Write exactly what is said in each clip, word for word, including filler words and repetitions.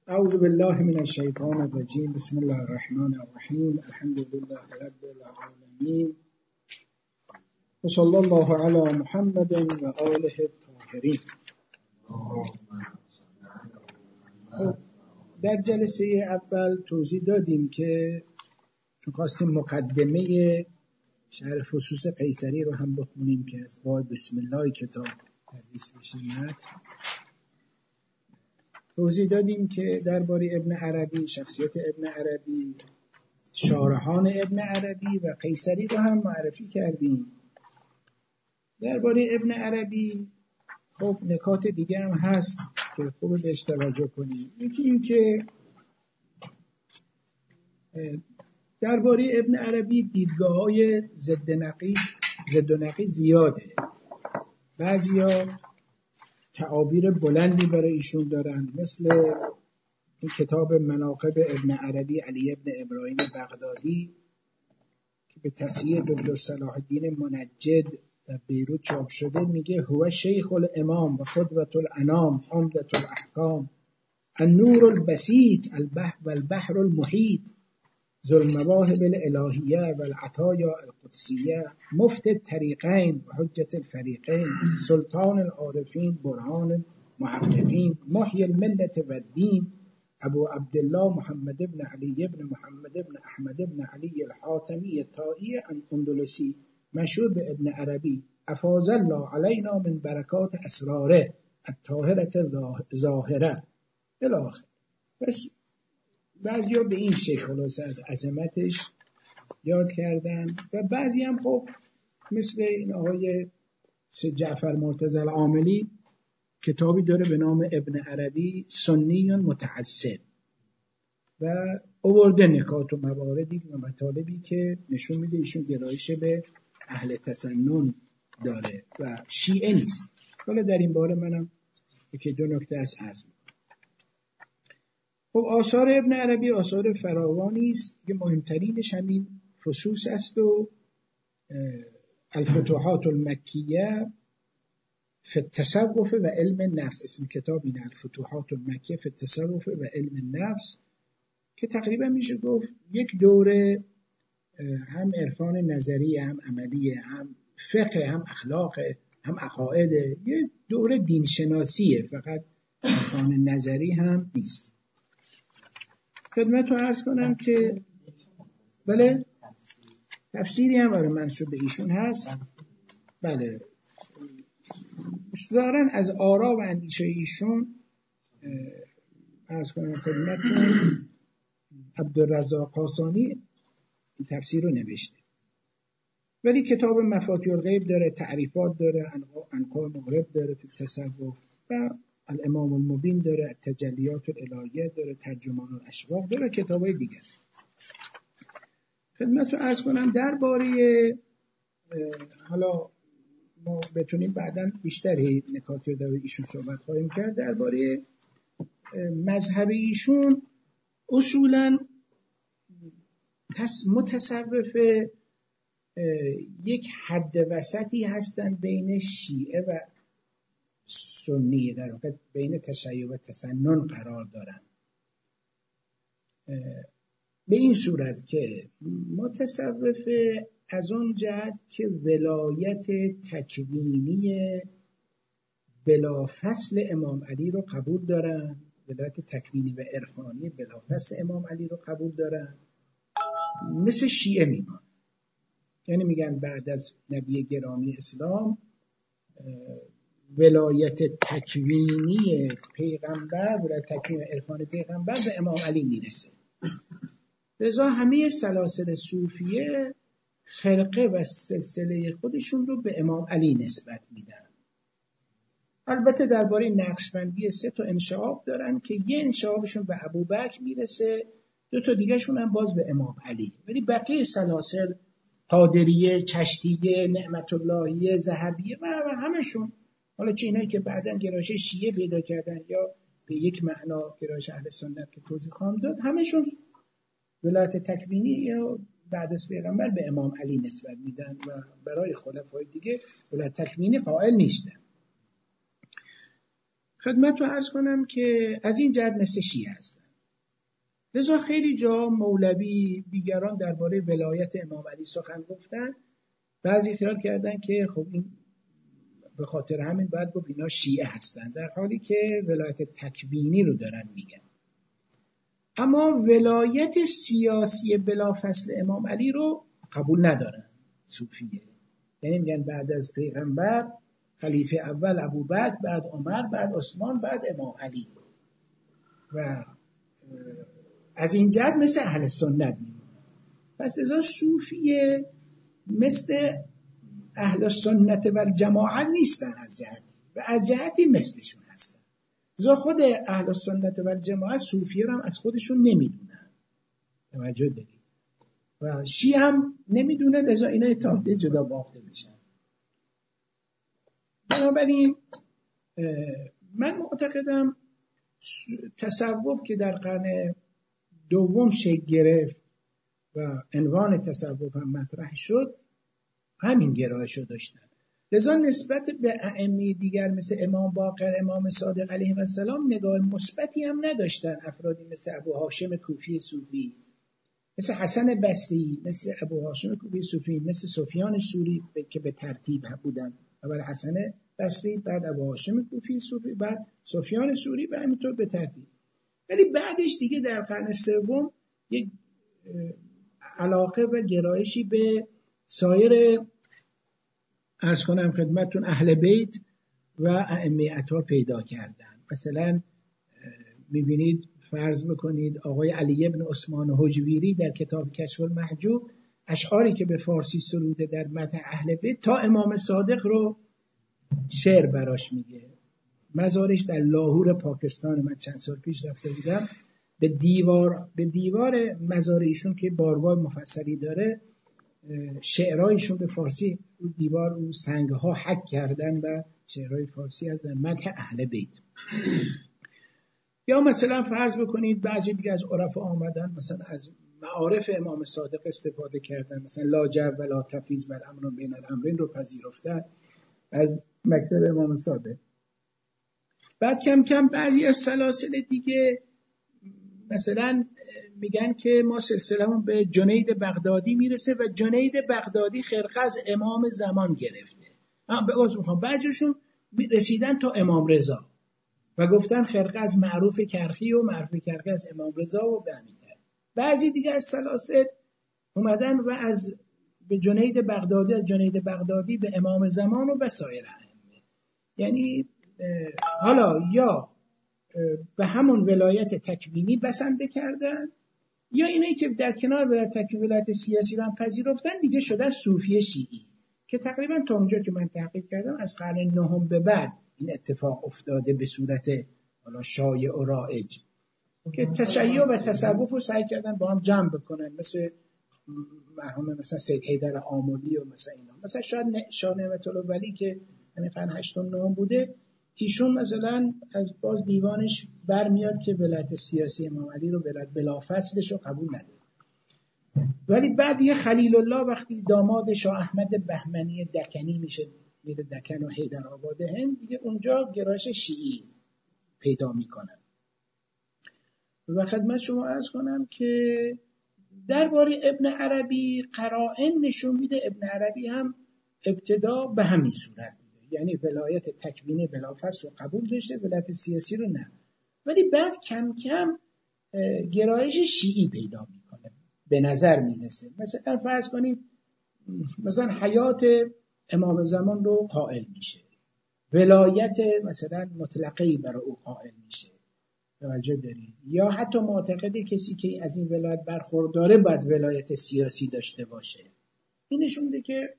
اعوذ بالله من الشیطان الرجیم. بسم الله الرحمن الرحیم. الحمد لله رب العالمین و صلی الله علی محمد و آله الطاهرین. در جلسه اول توضیح دادیم که چون خواستیم مقدمه شرح فصوص قیصری رو هم بخونیم که از باب بسم الله کتاب تدریس بشه متن. توضیح دادیم که درباره ابن عربی، شخصیت ابن عربی، شارحان ابن عربی و قیصری رو هم معرفی کردیم. درباره ابن عربی خب نکات دیگه هم هست که خوب بهش توجه کنیم. یکی این که درباره ابن عربی دیدگاه‌های ضد نقیض ضد و نقیض زیاده. بعضیا تعابیر بلندی برای ایشون دارن، مثل این کتاب مناقب ابن عربی علی ابن ابراهیم بغدادی که به تصحیح دکتر صلاح الدین منجد در بیروت چاپ شده. میگه هو شیخ الامام و قدوة الانام عمدة الاحکام النور البسیط البحر والبحر المحیط ذو المواهب الالهیه والعطایا القدسیه مفت الطریقین و حجة الفریقین سلطان العارفین برهان المحققین محی الملة و الدین ابو عبدالله محمد بن علی بن محمد بن احمد بن علی الحاتمی الطائی اندلسی مشهور به ابن عربی افاض الله علینا من برکات اسراره الطاهرة ظاهره الاخر. بس بعضی ها به این شکل خلاصه از عظمتش یاد کردن و بعضی هم خب مثل این آقای سید جعفر مرتضی العاملی کتابی داره به نام ابن عربی سنی متعصب و آورده نکات و مواردی و مطالبی که نشون میده ایشون گرایش به اهل تسنن داره و شیعه نیست. حالا در این باره منم یکی دو نکته از عرض میکنم. خب آثار ابن عربی آثار فراوانی است که مهمترینش همین فصوص است و الفتوحات المکیه فی التصوف و علم النفس. اسم کتاب اینه، الفتوحات المکیه فی التصوف و علم النفس، که تقریبا میشه گفت یک دوره هم عرفان نظری هم عملی هم فقه هم اخلاق هم عقاید، یه دوره دینشناسیه، فقط عرفان نظری هم نیست. خدمت رو عرض کنم که بله تفسیری هم برای منسوب به ایشون هست. بله دارن از آرا و اندیشه ایشون عرض کنم خدمتتون. عبدالرزاق قاسانی این تفسیر رو نوشته، ولی کتاب مفاتیح الغیب داره، تعریفات داره، انواع مغرب داره تو تصوف و الامام المبین داره، تجلیات الالهیه داره، ترجمان الاشواق داره، کتابای دیگه. خدمت رو عرض کنم درباره حالا ما بتونیم بعداً بیشتر نکاتی رو در ایشون صحبت خواهیم کرد. درباره مذهب ایشون اصولاً متصوف یک حد وسطی هستن بین شیعه و سنی، در واقع بین تشیع و تسنن قرار دارن، به این صورت که متصوف از اون جهت که ولایت تکوینی بلافصل امام علی رو قبول دارن، ولایت تکوینی و عرفانی بلافصل امام علی رو قبول دارن، مثل شیعه میگن. یعنی میگن بعد از نبی گرامی اسلام ولایت تکوینی پیغمبر، ولایت تکوینی عرفان پیغمبر به امام علی میرسه. لذا همه سلاسل صوفیه خرقه و سلسله خودشون رو به امام علی نسبت میدن. البته درباره نقشبندی سه تا انشعاب دارن که یه انشعابشون به ابوبکر میرسه، دو تا دیگه شون هم باز به امام علی، ولی بقیه سلاسل قادریه، چشتیه، نعمت اللهیه، ذهبیه و همشون، حالا چه اینایی که بعداً گرایش شیعه پیدا کردن یا به یک معنا گرایش اهل سنت که توضیح خواهم داد، همشون ولایت تکوینی یا بعد از پیغمبر به امام علی نسبت میدن و برای خلفای دیگه ولایت تکوینی قائل نیستن. خدمت رو عرض کنم که از این جهت مثل شیعه هستن. لذا خیلی جا مولوی دیگران درباره ولایت امام علی سخن گفتن، بعضی خیال کردن که خب این به خاطر همین باید گفت اینا شیعه هستن، در حالی که ولایت تکوینی رو دارن میگن. اما ولایت سیاسی بلافاصله امام علی رو قبول ندارن صوفیه. یعنی میگن بعد از پیغمبر خلیفه اول ابوبکر، بعد عمر، بعد عثمان، بعد امام علی. و از این جهت مثل اهل سنت میمونه. پس ازا صوفیه مثل اهل سنت و جماعت نیستن از جهتی و از جهتی مثلشون هستن. ازا خود اهل سنت و جماعت صوفیه رو هم از خودشون نمیدونن. توجه دارید؟ و شیعه هم نمیدونه، لذا اینا اتحادیه جدا بافته میشن. بنابراین من معتقدم تصوف که در قرن دوم شکل گرفت و عنوان تصوف هم مطرح شد، همین گرایش رو داشتن. لذا نسبت به ائمه دیگر مثل امام باقر، امام صادق علیه السلام نگاه مثبتی هم نداشتن. افرادی مثل ابو هاشم کوفی صوفی، مثل حسن بصری، مثل ابو هاشم کوفی صوفی، مثل سفیان ثوری که به ترتیب بودن. اول حسن بصری، بعد ابو هاشم کوفی صوفی، بعد سفیان ثوری و همینطور به ترتیب. ولی بعدش دیگه در قرن سوم یک علاقه و گرایشی به سایر عرض کنم خدمتتون اهل بیت و ائمه اطهار پیدا کردن. مثلا میبینید فرض بکنید آقای علی ابن عثمان حجویری در کتاب کشف المحجوب اشعاری که به فارسی سروده در متن اهل بیت تا امام صادق رو شعر براش میگه. مزارش در لاهور پاکستان، من چند سال پیش رفته بودم، به دیوار به دیوار مزار ایشون که بارگاه مفصلی داره شعرهایشون به فارسی رو دیوار رو سنگها حک کردن و شعرهای فارسی از در مدح اهل بیت. یا مثلا فرض بکنید بعضی دیگه از عرفا آمدن مثلا از معارف امام صادق استفاده کردن، مثلا لا جو ولا تفیض بل امر بین الامرین رو پذیرفتن از مکتب امام صادق. بعد کم کم بعضی از سلاسل دیگه مثلا میگن که ما سلسله‌مون به جنید بغدادی میرسه و جنید بغدادی خرقه از امام زمان گرفته. به عذر میخوام، بعضیشون رسیدن تا امام رضا و گفتن خرقه از معروف کرخی و معروف کرخی از امام رضا و به همین طریق. بعضی دیگه از سلاسل اومدن و از به جنید بغدادی، از جنید بغدادی به امام زمان و به سایر ائمه. یعنی حالا یا به همون ولایت تکوینی بسنده کردن، یا اینایی که در کنار ولایت تکوینی ولایت سیاسی رو هم پذیرفتن دیگه شدن صوفی شیعی، که تقریبا تا اونجا که من تحقیق کردم از قرن نهم به بعد این اتفاق افتاده به صورت حالا شایع و رایج، که تشیع و تصوف رو سعی کردن با هم جمع بکنن، مثل مرحوم مثلا سید حیدر آملی و مثلا اینا. مثلا شاید شاه نعمت الله ولی که همین قرن هشتم نهم بوده، ایشون مثلا از باز دیوانش برمیاد که ولایت سیاسی امام علی رو ولایت بلافاصلش رو قبول نداره. ولی بعد یه خلیل الله وقتی داماد شاه احمد بهمنی دکنی میشه، میره دکن و حیدرآباد هند، دیگه اونجا گرایش شیعی پیدا میکنن. و خدمت شما عرض کنم که درباره ابن عربی قرائن نشون میده ابن عربی هم ابتدا به همین صورت بوده، یعنی ولایت تکوینی بلافاصله رو قبول داشته، ولایت سیاسی رو نه. ولی بعد کم کم گرایش شیعی پیدا میکنه به نظر میرسه. مثلا فرض کنیم مثلا حیات امام زمان رو قائل میشه، ولایت مثلا مطلقه‌ای برای او قائل میشه. توجه دارید؟ یا حتی معتقده کسی که از این ولایت برخورداره باید ولایت سیاسی داشته باشه. این نشون میده که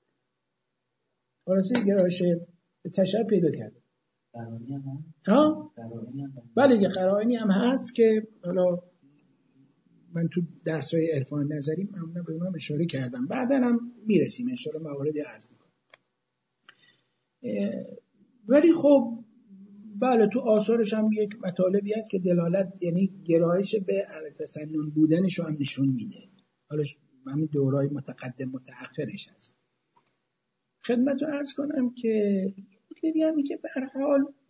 خلاصه گرایش تشیع پیدا کرده. قرائنی هم هست؟ ها؟ قرائنی هم هست؟ بله قرائنی هم هست که حالا من تو درس‌های عرفان نظری معمولا به اونها اشاره کردم، بعداً هم میرسیم ان شاء الله مواردی عرض می‌کنم. ولی خب بله تو آثارش هم یک مطالبی هست که دلالت یعنی گرایش به تسنن بودنش رو هم نشون میده. حالا همین دورای متقدم متأخرش هست. خدمت رو عرض کنم که دیگه همین که به هر حال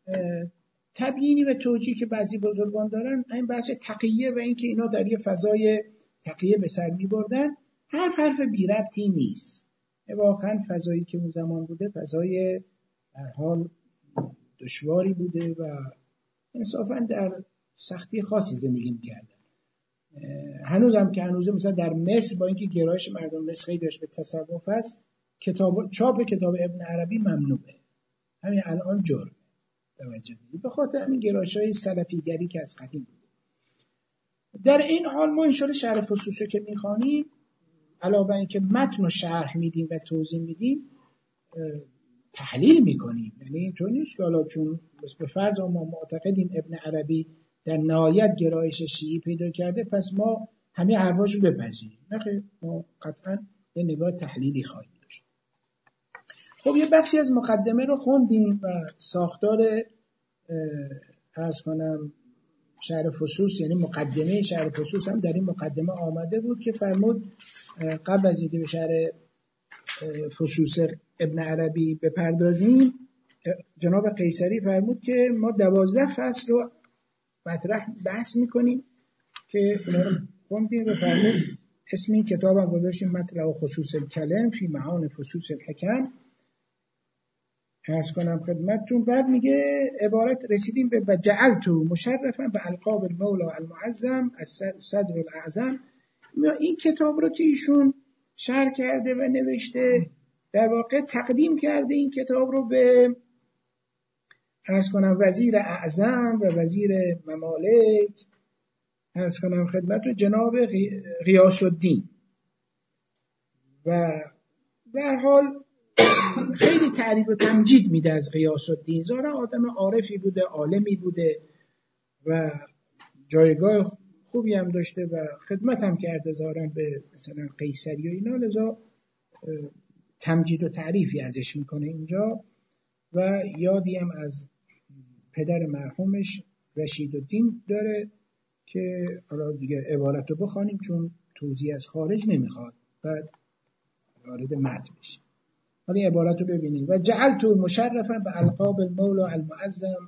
تبیینی و توجیهی که بعضی بزرگان دارن این بحث تقیه و اینکه اینا در یه فضای تقیه به سر می‌بردن، حرف حرف بی ربطی نیست. واقعا فضایی که اون زمان بوده فضای در حال دشواری بوده و انصافا در سختی خاصی زندگی می‌کردن. هنوز هم که هنوزه مثلا در مصر با اینکه گرایش مردم مصر خیلی داشت به تصوف است، کتاب چاپ کتاب ابن عربی ممنوعه. همین الان جرمه. توجه دید به خاطر همین گرایش‌های سلفیگری که از قدیم بود. در این حال ما انشاءالله شرح فصوصی که می‌خوانیم علاوه بر اینکه متن و شرح میدیم و توضیح میدیم تحلیل میکنیم. یعنی اینطور نیست که حالا چون به فرض ما معتقدیم ابن عربی در نهایت گرایش شیعی پیدا کرده پس ما همه حرفاشو بپذیریم. نه، ما قطعا یه نگاه تحلیلی خواهیم داشت. خب یه بخشی از مقدمه رو خوندیم و ساختار عرض کنم شرح فصوص، یعنی مقدمه شرح فصوص هم در این مقدمه آمده بود که فرمود قبل از اینکه به شرح فصوص ابن عربی بپردازیم جناب قیصری فرمود که ما دوازده فصل رو مطرح بحث میکنیم که اونا رو خوندیم و فرمود اسم این کتاب هم گذاشتیم مطلع و خصوص الکلم فی معان فصوص الحکم. عرض کنم خدمتتون بعد میگه عبارت رسیدیم به و جعلتو مشرفا به القاب المولا المعظم الصدر الاعظم. این کتاب رو که ایشون شرح کرده و نوشته در واقع تقدیم کرده این کتاب رو به عرض کنم وزیر اعظم و وزیر ممالک عرض کنم خدمتتون جناب غیاث الدین و به هر حال خیلی تعریف و تمجید میده از غیاث الدین. ظاهرا آدم عارفی بوده، عالمی بوده و جایگاه خوبی هم داشته و خدمت هم کرده ظاهرا به مثلا قیصری و اینا، لذا تمجید و تعریفی ازش میکنه اینجا و یادی هم از پدر مرحومش رشید الدین داره که حالا دیگه عبارت رو بخوانیم چون توضیح از خارج نمیخواد بعد وارد متن بشیم. حالا عبارت رو ببینیم و جعلتو مشرفا به القاب المولا المعظم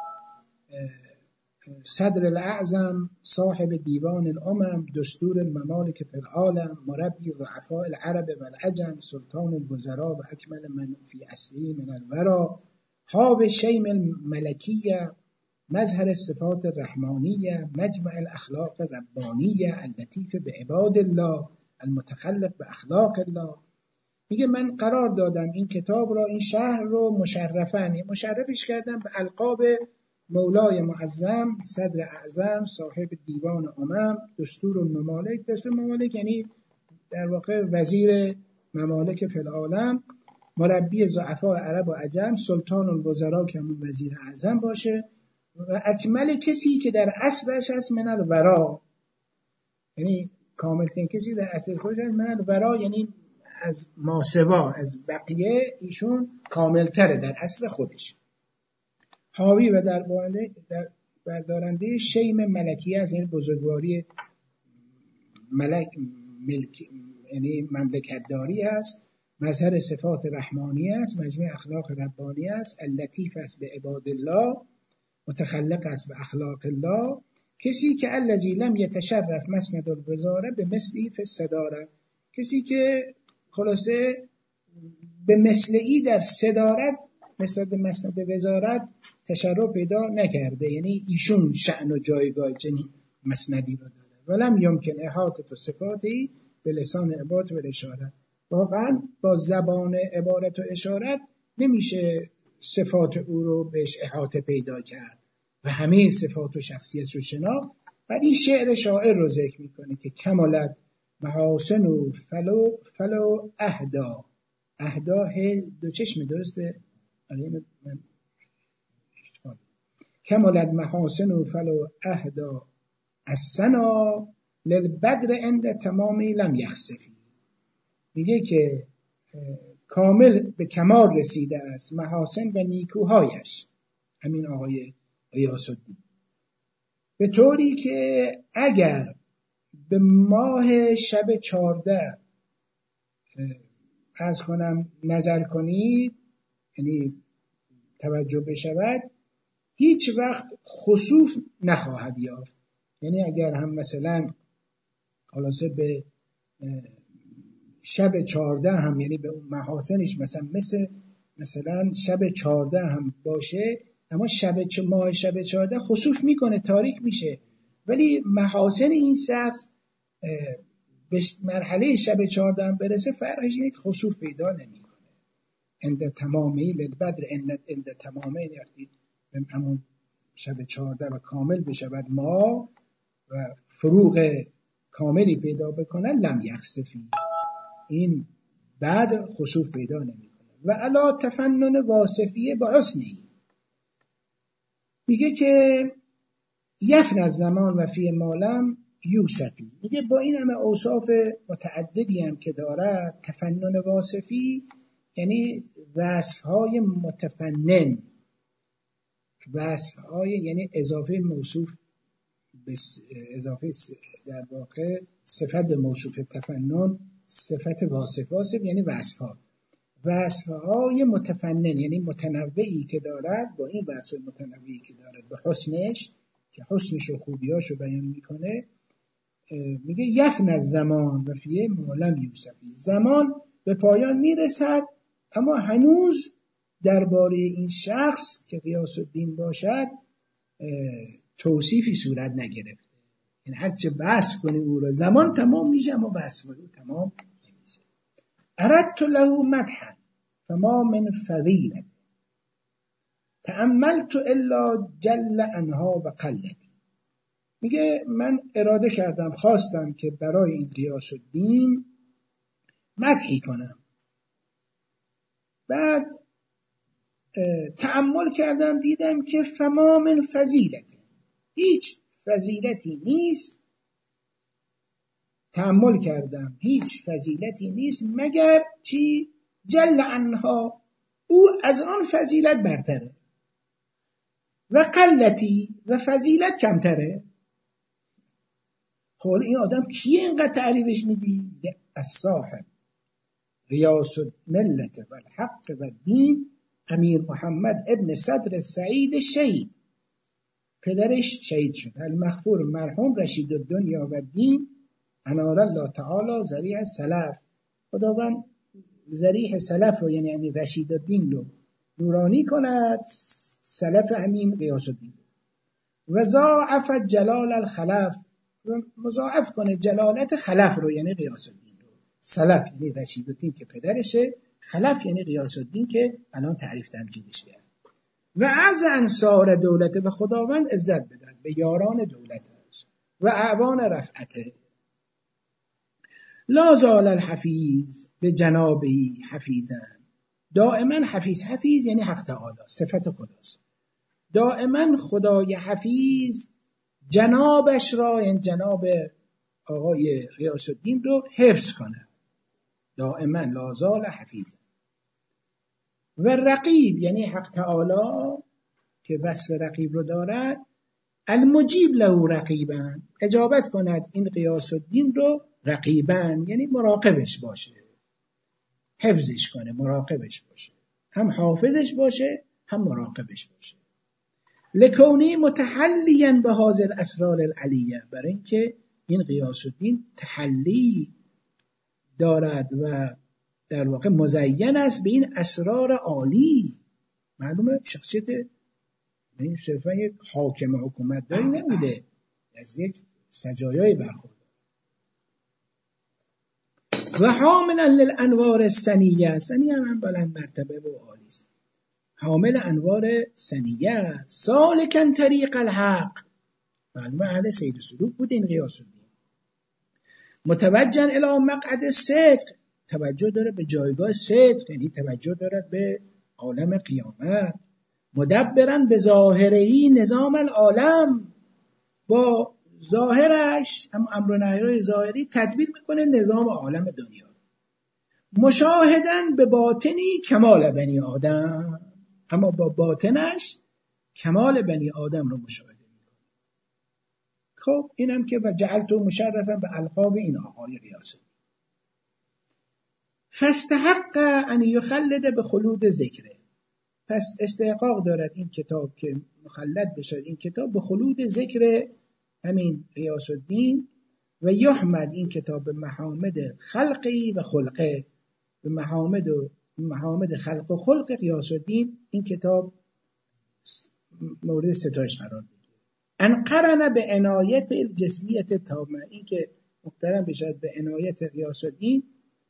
صدر الاعظم صاحب دیوان الامم دستور الممالک فی العالم مربی ضعفاء العرب والعجم سلطان الوزراء و اکمل من فی اصلی من الورا حاب شیم الملکیه مظهر الصفات الرحمانیه مجمع الاخلاق الربانیه اللطیف بعباد الله المتخلق باخلاق الله. میگه من قرار دادم این کتاب را این شهر رو مشرفن مشرفش کردم به القاب مولای معظم صدر اعظم صاحب دیوان امم دستور الممالک. دستور الممالک یعنی در واقع وزیر ممالک فی العالم، مربی ضعفاء عرب و عجم، سلطان الوزراء که همون وزیر اعظم باشه و اکمل کسی که در اصلش هست من الورا، یعنی کاملترین کسی در اصل خودش هست من الورا، یعنی از ماسوا از بقیه ایشون کاملتره در اصل خودش. حاوی و در در بردارنده شیم ملکیه از این بزرگواری ملک ملک یعنی مملکتداری است، مظهر صفات رحمانی است، مجموع اخلاق ربانی است، اللطیف است به عباد الله، متخلق است به اخلاق الله، کسی که الذی لم یتشرف مسند الوزاره به مثلی فی الصداره، کسی که خلاصه به مثلی در صدارت مثل به مسند وزارت تشرف پیدا نکرده، یعنی ایشون شأن و جایگاه چنین مسندی رو داره. ولم یمکن احاطه صفاتی به لسان عبارت و اشارت، واقعا با زبان عبارت و اشارت نمیشه صفات او رو بهش احاطه پیدا کرد و همه صفات و شخصیت رو شناخت. بعد این شعر شاعر رو ذکر میکنه که کمالت محاسن و فلو فلو اهدا اهدا دو چشم درسته من کمالت محاسن و فلو اهدا السنا للبدر عند تمامی لم یخسفی. میگه که کامل به کمال رسیده است محاسن و نیکوهایش همین آقای غیاث الدین، به طوری که اگر به ماه شب چارده عرض کنم نظر کنید یعنی توجه بشود هیچ وقت خسوف نخواهد یافت. یعنی اگر هم مثلا خلاصه به شب چهارده هم، یعنی به اون محاسنش مثلا مثل مثلا شب چهارده هم باشه، اما شب چ... ماه شب چهارده خسوف میکنه، تاریک میشه، ولی محاسن این شخص به مرحله شب چهارده هم برسه فرقش اینه که خسوف پیدا نمیکنه. عند تمامی للبدر عند تمامی، یعنی همون شب چهارده و کامل بشود ماه و فروغ کاملی پیدا بکنه، لم یخسفی، این بدر خسوف پیدا نمیکنه. و علا تفنن واصفیه با حسنی، میگه که یفن از زمان و فی مالم یوسفی، میگه با این همه اوصاف متعددی هم که داره، تفنن واصفی یعنی وصفهای متفنن، وصفهای یعنی اضافه موصوف اضافه در واقع صفت به موصوف تفنن، صفت واصف، واصف یعنی وصفها، وصفهای متفنن یعنی متنوعی که دارد، با این وصف متنوعی که دارد به حسنش که حسنش و خوبیاشو بیان میکنه، میگه یفن از زمان و فیه مالم یوسفی، زمان به پایان میرسد اما هنوز درباره این شخص که غیاث الدین باشد توصیفی صورت نگرفته. یعنی هرچه وصف کنی او رو زمان تمام میشه اما وصف او تمام نمیشه. اردت له مدحا فما من فضیلت تأملت الا جل عنها و قلتی، میگه من اراده کردم، خواستم که برای این غیاث الدین مدحی کنم، بعد تأمل کردم دیدم که فما من فضیلت، هیچ فضیلتی نیست، تأمل کردم هیچ فضیلتی نیست مگر چی؟ جل عنها، او از آن فضیلت برتره، و قلتی، و فضیلت کمتره. خب این آدم کیه اینقدر تعریفش میدی؟ الصاحب غیاث الملت و الحق و الدین امیر محمد ابن صدر سعید شهید، پدرش شهید شد، المغفور مرحوم رشید الدنیا و الدین انار الله تعالی ذریع سلف، خداوند ذریع سلف رو یعنی امیر رشید الدین رو نورانی کند، سلف امین غیاث الدین، و ضاعف جلال الخلف، مضاعف کنه جلالت خلف رو یعنی غیاث الدین رو، سلف یعنی رشید الدین که پدرشه، خلف یعنی غیاث الدین که الان تعریف تمجیدش کرد. و از انصار دولت، به خداوند عزت بدن به یاران دولتش و اعوان رفعته. لا زال الحفیظ به جنابهی حفیظن، دائما حفیظ، حفیظ یعنی حق تعالی، صفت خداست، دائما خدای حفیظ جنابش را، یعنی جناب آقای غیاث الدین رو حفظ کنه، دائما لا زال حفیظ. و رقیب یعنی حق تعالی که وصف رقیب رو دارد، المجیب له رقیبن، اجابت کند این غیاث الدین رو رقیبن یعنی مراقبش باشه، حفظش کنه، مراقبش باشه، هم حافظش باشه هم مراقبش باشه. لکونی متحلیا به هذه الاسرار العلیه، برای اینکه این غیاث الدین تحلی دارد و در واقع مزین است به این اسرار عالی. معلومه شخصیت این صرفا یک حاکم حکومت داری نبوده، از یک سجایای برخورد. و حاملا للانوار السنیه، سنیه هم بلند مرتبه و عالی است، حامل انوار سنیه، سالکن طریق الحق، معلومه اهل سیر سلوک بود این غیاث الدین، متوجهن الی مقعد صدق، توجه داره به جایگاه صدق، یعنی توجه داره به عالم قیامت، مدبرن به ظاهرهی نظام العالم، با ظاهرش هم امر و نهی ظاهری تدبیر میکنه نظام عالم دنیا، مشاهدن به باطنی کمال بنی آدم، اما با باطنش کمال بنی آدم رو مشاهده میکنه. خب اینم که و جعلتو مشرفا به القاب این آقای غیاث الدین. فاستحق ان یخلد به خلود ذکره، پس استحقاق دارد این کتاب که مخلد بشد این کتاب به خلود ذکر همین غیاث الدین و یحمد این کتاب به محامد خلقی و خلقه، به محامد و محامد خلق و خلق غیاث الدین این کتاب مورد ستایش قرار بگیره. ان قرن به عنایت الجسمیت تامه، این که مقترن بشد به عنایت غیاث الدین،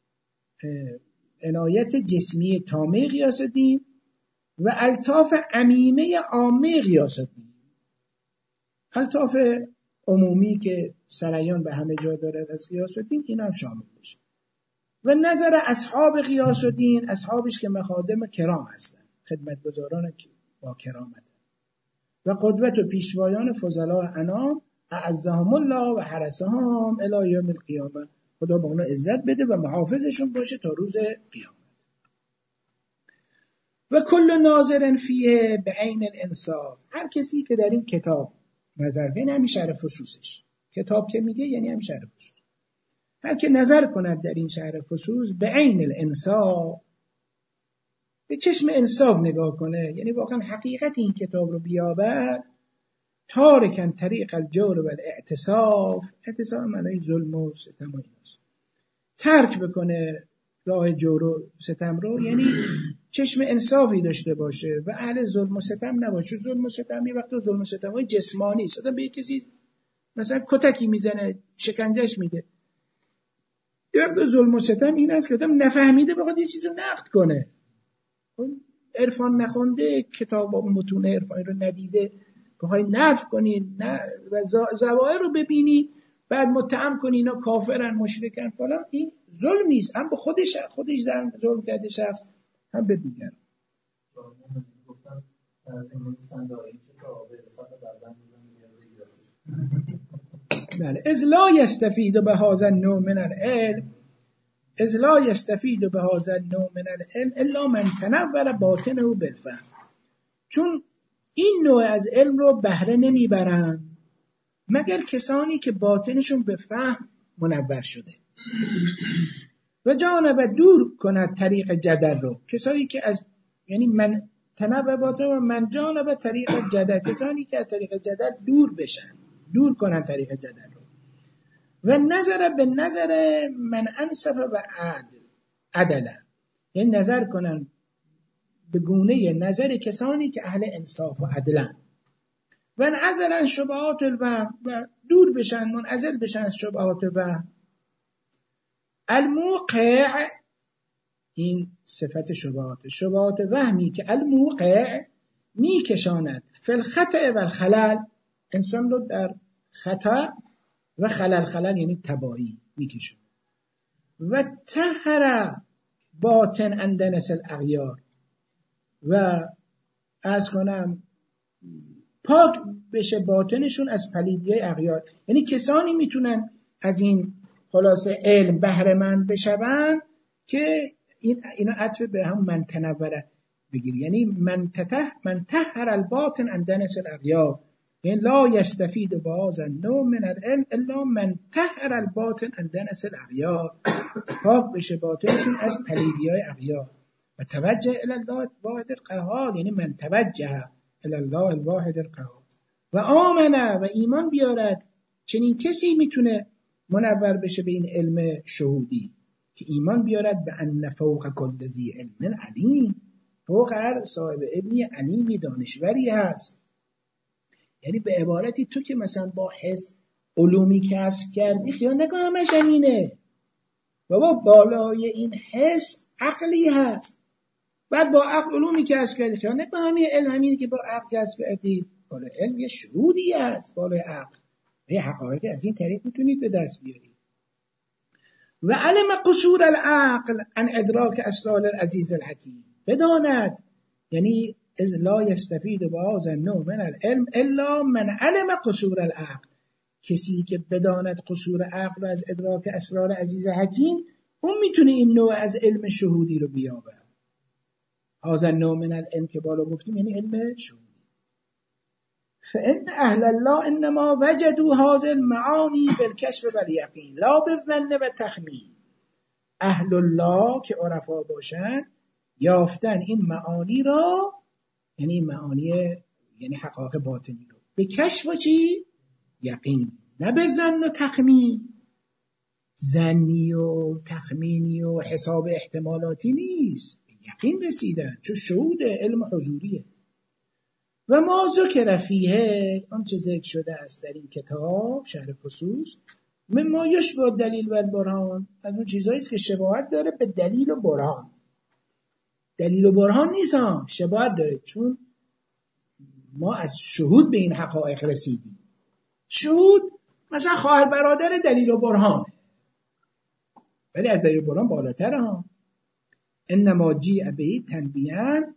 عنایت جسمی تامه غیاث الدین و الطاف عمیمه عامه غیاث الدین، الطاف عمومی که سریان به همه جا دارد از غیاث الدین، این هم شامل بشه. و نظر اصحاب غیاث الدین، اصحابش که مخادم کرام هستند، خدمتگزاران با کرامت و قدوت و پیشوایان فضلاء انام اعزهم الله و حرسهم الی یوم القیامه، خدا به اونا عزت بده و محافظشون باشه تا روز قیامت. و کل ناظر فیه به عین الانصاف، هر کسی که در این کتاب نظر کنه، همین شرح فصوصش، کتاب که میگه یعنی همین شرح فصوص، هر که نظر کند در این شرح فصوص به عین الانصاف، به چشم انصاف نگاه کنه، یعنی واقعا حقیقت این کتاب رو بیابد، تارکن طریق الجور و الاعتصاف، اعتصاف معنی ظلم و ستم و ایناست، ترک بکنه راه جور و ستم رو، یعنی چشم انصافی داشته باشه و اهل ظلم و ستم نباشه. ظلم و ستم یه وقت ظلم و ستم های جسمانی است، آدم به کسی مثلا کتکی میزنه، شکنجهش میده. یه وقت ظلم و ستم این است که آدم نفهمیده بخواد یه چیزی رو نقد کنه، عرفان نخونده، کتاب و متون عرفانی رو ندیده، بخوای نفی کنی نه و ظواهر رو ببینی بعد متهم کنی اینا کافرن مشرکن فلان، این ظلمی است، هم به خودش خودش در ظلم کرده شخص، هم به دیگران. بله، از لا یستفید به هذا النوع من العلم، از لا یستفید به هذا النوع من العلم الا من تنور باطنه بالفهم، چون این نوع از علم رو بهره نمیبرن مگر کسانی که باطنشون به فهم منور شده و جانب دور کند طریق جدل رو، کسانی که از یعنی من تنور باطن و من جانب طریق جدل، کسانی که از طریق جدل دور بشن، دور کنن طریق جدل رو. و نظر به نظر من انصف و عدل عدله، یعنی نظر کنن به گونه نظر کسانی که اهل انصاف و عدلن. و انعزلن شبهات الوهم، و دور بشن منعزل بشن از شبهات وهم. الموقع، این صفت شبهات، شبهات وهمی که الموقع می کشاند فی الخطأ و الخلل، انسان رو در خطا و خلل، خلل یعنی تباهی می کشاند. و طهر باطن عند دنس الاغیار، و از کنم پاک بشه باطنشون از پلیدی اغیار، یعنی کسانی میتونن از این خلاصه علم بهره مند بشون که این اینا عطف به هم من تنوره بگیری، یعنی من تته من طهر الباطن عند دنس الاغیار، یعنی لا یستفید بهذا النوع من العلم الا من طهر الباطن عند دنس الاغیار، پاک بشه باطنشون از پلیدی های اغیار. و توجه الی الله الواحد القهار، یعنی من توجه الی الله الواحد القهار و آمنه و ایمان بیارد، چنین کسی میتونه منور بشه به این علم شهودی که ایمان بیارد به ان فوق کل ذی علم علیم، فوق هر صاحب علمی علیمی دانشوری هست. یعنی به عبارتی تو که مثلا با حس علومی کسب کردی خیال نکن همش همینه، بابا بالای این حس عقلی هست، بعد با عقل علومی کسب کردی خیال نکن همین علم همینه که با عقل کسب کردی، بالای علم یه شهودی هست، بالای عقل یه حقایق از این طریق میتونید به دست بیارید. و علم قصور العقل عن ادراک اسرار العزیز الحکیم، بداند یعنی از لا یستفید بهذا النوع من العلم الا من علم قصور العقل، کسی که بداند قصور عقل از ادراک اسرار عزیز حکیم، اون میتونه این نوع از علم شهودی رو بیابه. هذا النوع من العلم که بالا گفتیم یعنی علم شهودی. فإن اهل الله انما وجدوا هذه المعانی بالکشف والیقین لا بالظن و تخمین، اهل الله که عرفا باشن یافتن این معانی را یعنی معانی، یعنی حقایق باطنی رو به کشف و چی؟ یقین، نه به ظن و تخمین. ظنی و تخمینی و حساب احتمالاتی نیست، به یقین رسیدن، چون شهود علم حضوریه. و ما ذکر فیه، آن چه ذکر شده است در این کتاب شرح خصوص، من ما یشبه دلیل و برهان، از اون چیزایی است که شباهت داره به دلیل و برهان. دلیل و برهان نیست ها، شباهت داره، چون ما از شهود به این حقایق رسیدیم. شهود مثلا خواهر برادر دلیل و برهانه، ولی از دلیل و برهان بالاتره ها. انما جیء به تنبیهًا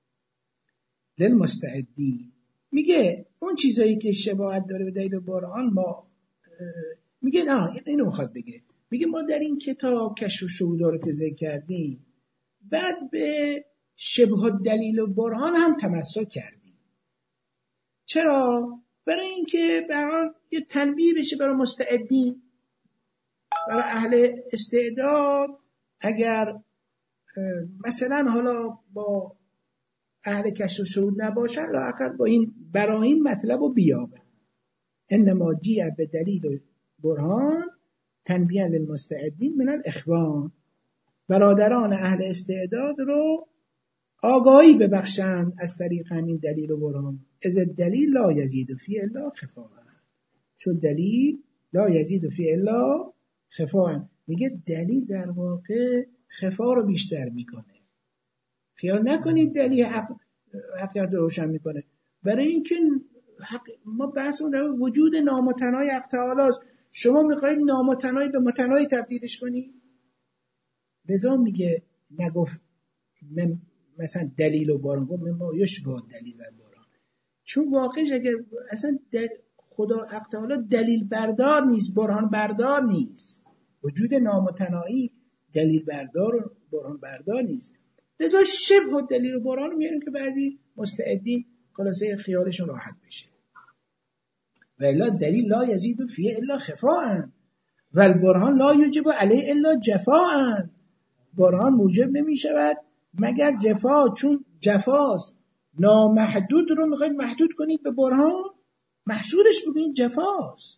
للمستعدین، میگه اون چیزایی که شباهت داره به دلیل و برهان ما میگه نه، اینو میخواد بگه، میگه ما در این کتاب کشف شهود رو که ذکر کردیم، بعد به شبه دلیل و برهان هم تمسک کردیم. چرا؟ برای اینکه برای یه تنبیه بشه برای مستعدین، برای اهل استعداد، اگر مثلا حالا با اهل کشف شهود نباشن، لااقل با این براهین مطلب رو بیابن. انما جیء به دلیل و برهان تنبیه للمستعدین من الاخوان، برادران اهل استعداد رو آگاهی ببخشند از طریق همین دلیل و برهان. از دلیل لا یزید فی الا خفاء، چون دلیل لا یزید فی الا خفاء، میگه دلیل در واقع خفا رو بیشتر میکنه. خیال نکنید دلیل حق حقیقت روشن میکنه، برای اینکه حق... ما بحثمون در وجود نامتناهی حق تعالی است. شما میخواید نامتناهی به متناهی تبدیلش کنی، لذا میگه نگفت من مثلا دلیل و برهان، گفت من ما یشبه دلیل و برهان، چون واقعش اگر اصلا دل... خدا حق تعالی دلیل بردار نیست، برهان بردار نیست. وجود نامتناهی دلیل بردار و برهان بردار نیست. لذا شبه دلیل و برهان میاریم که بعضی مستعدین خلاصه خیالشون راحت بشه. و الا دلیل لا یزید فیه الا خفاء و البرهان لا یوجب علیه الا جفاء، برهان موجب نمی شود مگر جفا، چون جفاست. نامحدود رو میخواید محدود کنید به برهان، محصولش بگید جفاست.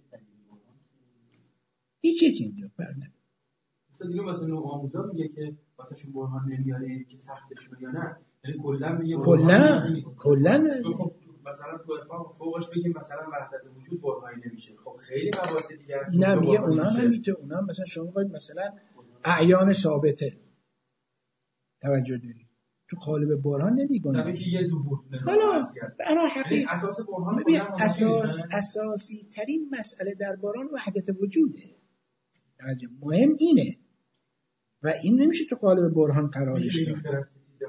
هیچ یکی اینجا برنه. مثلا دیگه مثلا نوع آموزا میگه که وقتی شون برهان نمیاره که سختش میگه نه، یعنی کلا میگه کلا کلا مثلا تو عرفان فوقش بگیم مثلا وحدت وجود برهانی نمیشه. خب خیلی مباحث دیگه هست. نه میگه اونا هم میتونه، اونا مثلا شما باید مثلا اعیان ثابته توجه داری، تو قالب برهان نمیگن. مثلا که یه ظهور حالا برای حقیقت اساس برهان اساس اساسی ترین مسئله در برهان وحدت وجوده. توجه مهم اینه و این نمیشه تو قالب برهان قرارش داد.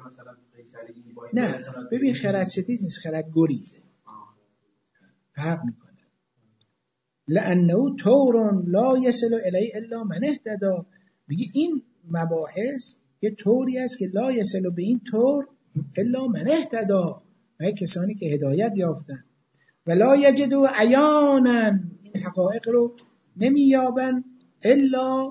نه ببین خرد ستیز نیست، خرد گریزه، فرق میکنه. لانه طور لا یصل الیه الا من اهتدی، میگه این مباحث یه طوری است که لا یصل به این طور الا من اهتدی، مگر کسانی که هدایت یافتن. و لا یجدوا عیانا، این حقایق رو نمییابن الا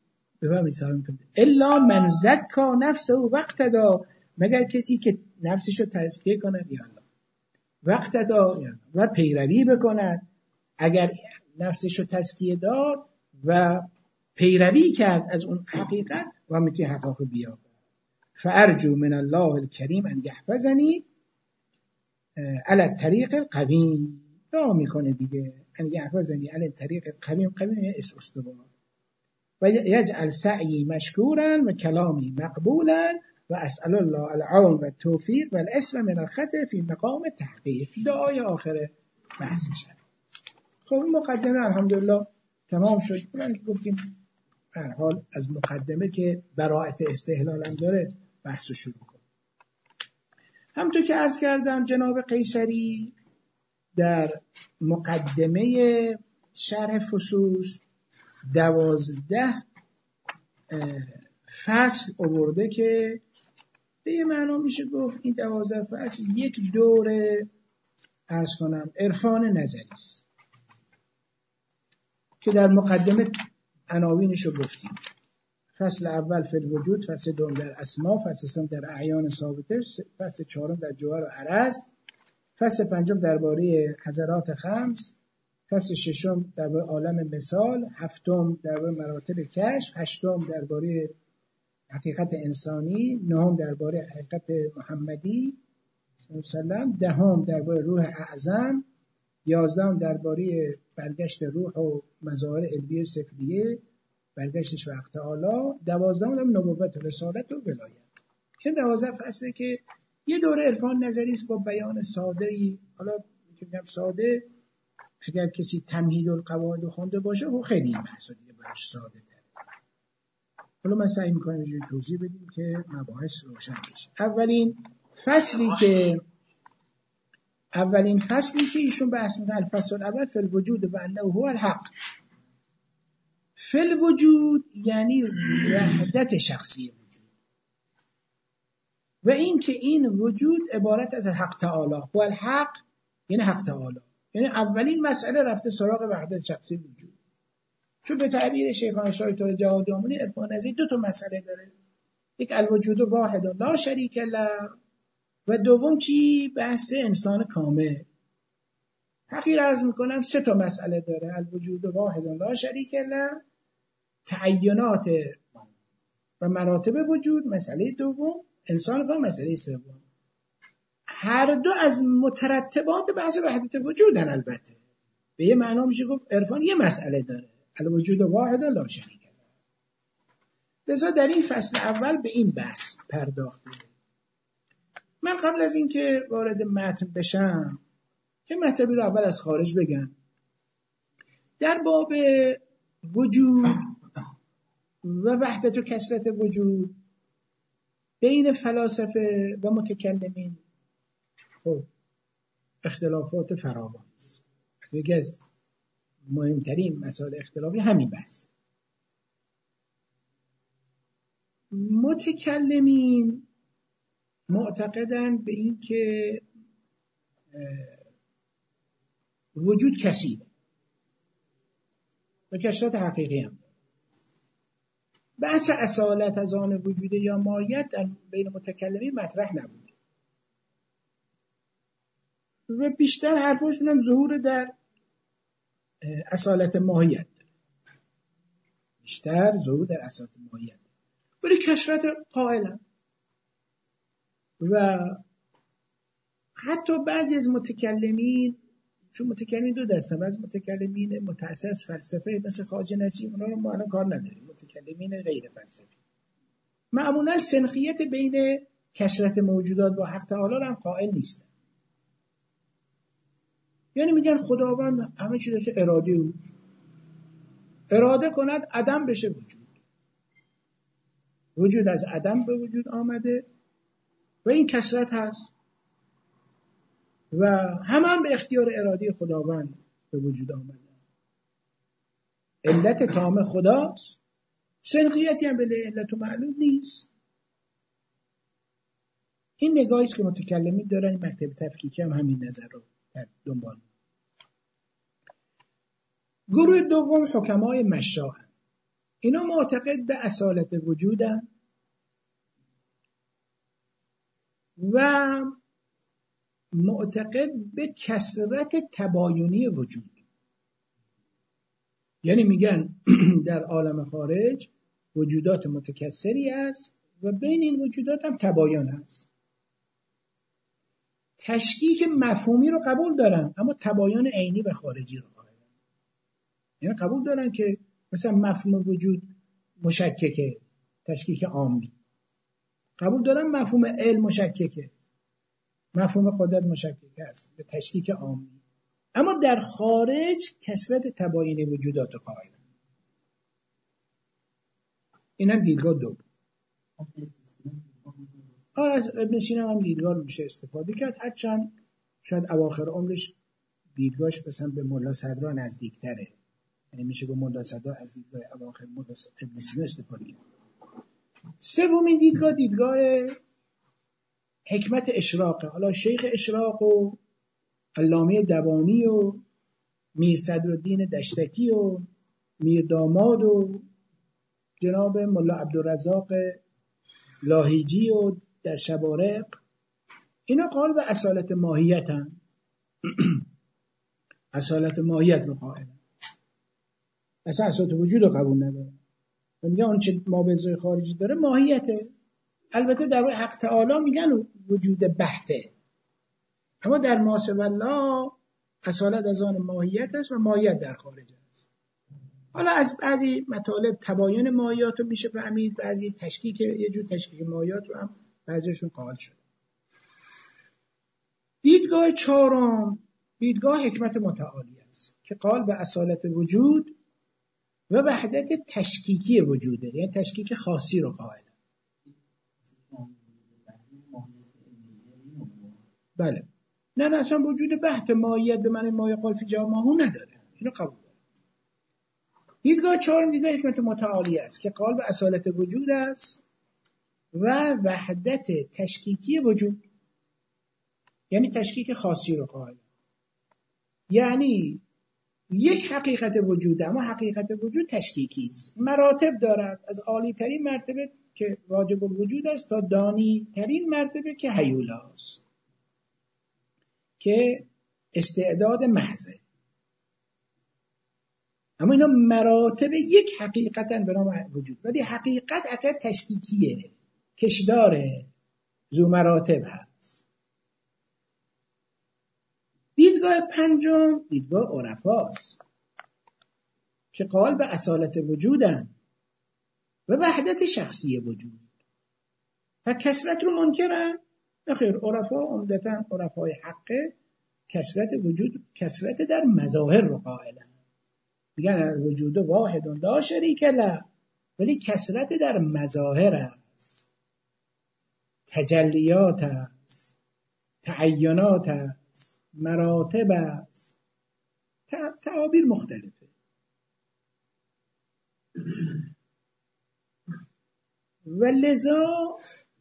الا من زکا نفسه واقتدی، مگر کسی که نفسش رو تزکیه کند یا الله واقتدی و پیروی بکند. اگر نفسش رو تزکیه داد و پیروی کرد از اون حقیقت و میتونه حقایق بیابد. فارجو من الله الکریم ان یحفظنی علی الطریق القویم، دعا میکنه دیگه، ان یحفظنی علی الطریق القویم، قویم اسم استوار، و یجعل سعی مشکورا و کلامی مقبولا و اسأل الله العون و التوفیق و الاسم من الخطأ فی مقام تحقیق. دعای آخر بحث شد. خب مقدمه الحمدلله تمام شد. من گفتیم هر حال از مقدمه که براءت استحلال هم داره بحث رو شروع کنم. همونطور که عرض کردم جناب قیصری در مقدمه شرح فصوص دوازده فصل آورده که به یه معنا میشه گفت این دوازده فصل یک دوره عرض کنم عرفان نظری است که در مقدمه عناوینش رو گفتیم. فصل اول فی الوجود، فصل دوم در اسما، فصل سوم در اعیان ثابته، فصل چهارم در جوهر و عرض، فصل پنجم درباره حضرات خمس، فصل ششم درباره عالم مثال، هفتم درباره مراتب کشف، هشتم درباره حقیقت انسانی، نهم درباره حقیقت محمدی صلی الله علیه و دهم درباره روح اعظم، یازدهم درباره برگشت روح و مظاهر علوی و سفلیه، برگشتش به حق تعالی، دوازدهم هم نبوت و رسالت و ولایت. این دوازده فصله که یه دوره عرفان نظری است با بیان ساده ای. حالا میگم ساده، اگر کسی تمهید القواعد خونده باشه خب خیلی این بحثا دیگه براش ساده تره. حالا من سعی میکنم یه جوری توضیح بدیم که مباحث روشن بشه. اولین فصلی که اولین فصلی که ایشون بحث میکنه الفصل الاول فی الوجود و انه هو الحق. فی الوجود یعنی وحدت شخصی وجود و این که این وجود عبارت از حق تعالی و الحق یعنی حق تعالی. یعنی اولین مسئله رفته سراغ وحدت شخصی وجود. چون به تعبیر شیخان شایطه جواد آمونی عرفان نظری دو تا مسئله داره. یک الوجود واحد لا شریک له و دوم چی؟ بحث انسان کامل. حقیر عرض میکنم سه تا مسئله داره. الوجود واحد لا شریک له، تعینات و مراتب وجود مسئله دوم، انسان کامل مسئله سوم. هر دو از مترتبات بحث وحدت وجودن. البته به یه معنا میشه گفت عرفان یه مسئله داره، الوجود واحد لا شریک له. لذا در این فصل اول به این بحث پرداخته. من قبل از اینکه وارد متن بشم که مطلبی رو اول از خارج بگم. در باب وجود و وحدت و کثرت وجود بین فلاسفه و متکلمین خب اختلافات فراوان است. یکی از مهمترین مسائل اختلافی همین بحث. متکلمین معتقدن به این که وجود کثیره و کثرت حقیقی هم. بحث اصالت از آن وجود یا ماهیت در بین متکلمین مطرح نبود و بیشتر حرفشون هم ظهور در اصالت ماهیت، بیشتر ظهور در اصالت ماهیت، ولی کثرت قائلن. و حتی بعضی از متکلمین، چون متکلمین دو دسته، بعضی متکلمین متأسس فلسفه مثل خواجه نصیر، اونا رو ما الان کار نداریم، متکلمین غیر فلسفی معمولا سنخیت بین کثرت موجودات و حق تعالی هم قائل نیستن. یعنی میگن خداوند همه چیز داشته اراده او اراده کند عدم بشه وجود، وجود از عدم به وجود آمده و این کثرت هست و هم هم به اختیار اراده خداوند به وجود آمده. علت تام خداست، سنخیتی هم به علت معلوم نیست. این نگاهی است که متکلمین دارن. این مکتب تفکیکی هم همین نظر رو دنبال. گروه دوم حکمای مشاء، اینا معتقد به اصالت وجودن و معتقد به کثرت تباینی وجود. یعنی میگن در عالم خارج وجودات متکثری است و بین این وجودات هم تباین هست. تشکیک مفهومی رو قبول دارن اما تباین عینی به خارجی رو قائلن. یعنی قبول دارن که مثلا مفهوم وجود مشککه، تشکیک عامی. قبول دارن مفهوم علم مشککه، مفهوم قدرت مشککه است به تشکیک عامی. اما در خارج کثرت تباین وجودات رو قائلن. این هم دیدگاه دو. آره از ابن سینا هم دیدگاه رو میشه استفاده کرد، هرچند شاید اواخر عمرش دیدگاهش مثلا به ملا صدرا نزدیکتره. یعنی میشه به ملا صدرا از دیدگاه اواخر ملا ابن سینا استفاده کرد. سومین دیدگاه دیدگاه حکمت اشراقه. حالا شیخ اشراق و علامه دوانی و میر صدرالدین دشتکی و میر داماد و جناب ملا عبدالرزاق لاهیجی و در شبارق، اینا قائل به اصالت ماهیت هم اصالت ماهیت رو قائل، اصلا اصالت وجود رو قبول نداره و میگه اون چه ما به ازای خارجی داره ماهیته. البته در حق تعالی میگن وجود بحته، اما در محاسب الله اصالت از آن ماهیت است و ماهیت در خارج است. حالا از بعضی مطالب تباین ماهیات رو میشه فهمید، بعضی تشکیک، یه جور تشکیک ماهیات رو هم بعضیشون قائل شد. دیدگاه چهارم دیدگاه حکمت متعالی است که قائل به اصالت وجود و وحدت تشکیکی وجوده، یعنی تشکیک خاصی رو قائل. بله نه نه اصلا وجود بحت ماهیت به معنی ماهی قائل فی جامعه نداره، اینو قبول داره. دیدگاه چهارم دیدگاه حکمت متعالی است که قائل به اصالت وجود است و وحدت تشکیکی وجود، یعنی تشکیک خاصی رو قائل، یعنی یک حقیقت وجود، اما حقیقت وجود تشکیکی است، مراتب دارد، از عالی ترین مرتبه که واجب الوجود است تا دانی ترین مرتبه که هیولا است که استعداد محضه، اما اینا مراتب یک حقیقتاً به نام وجود، ولی حقیقت حقیقت تشکیکیه، کشداره، ذو مراتب هست. دیدگاه پنجم دیدگاه عرفاست که قائل به اصالت وجودن و وحدت شخصی وجود و کثرت رو منکرن. نخیر، عرفا عمدتاً عرفای حقه کثرت وجود، کثرت در مظاهر رو قائلن، میگن وجود واحد لا شریک له، ولی کثرت در مظاهر است، تجلیات است، تعینات است، مراتب است، تعابیر مختلفه. و لذا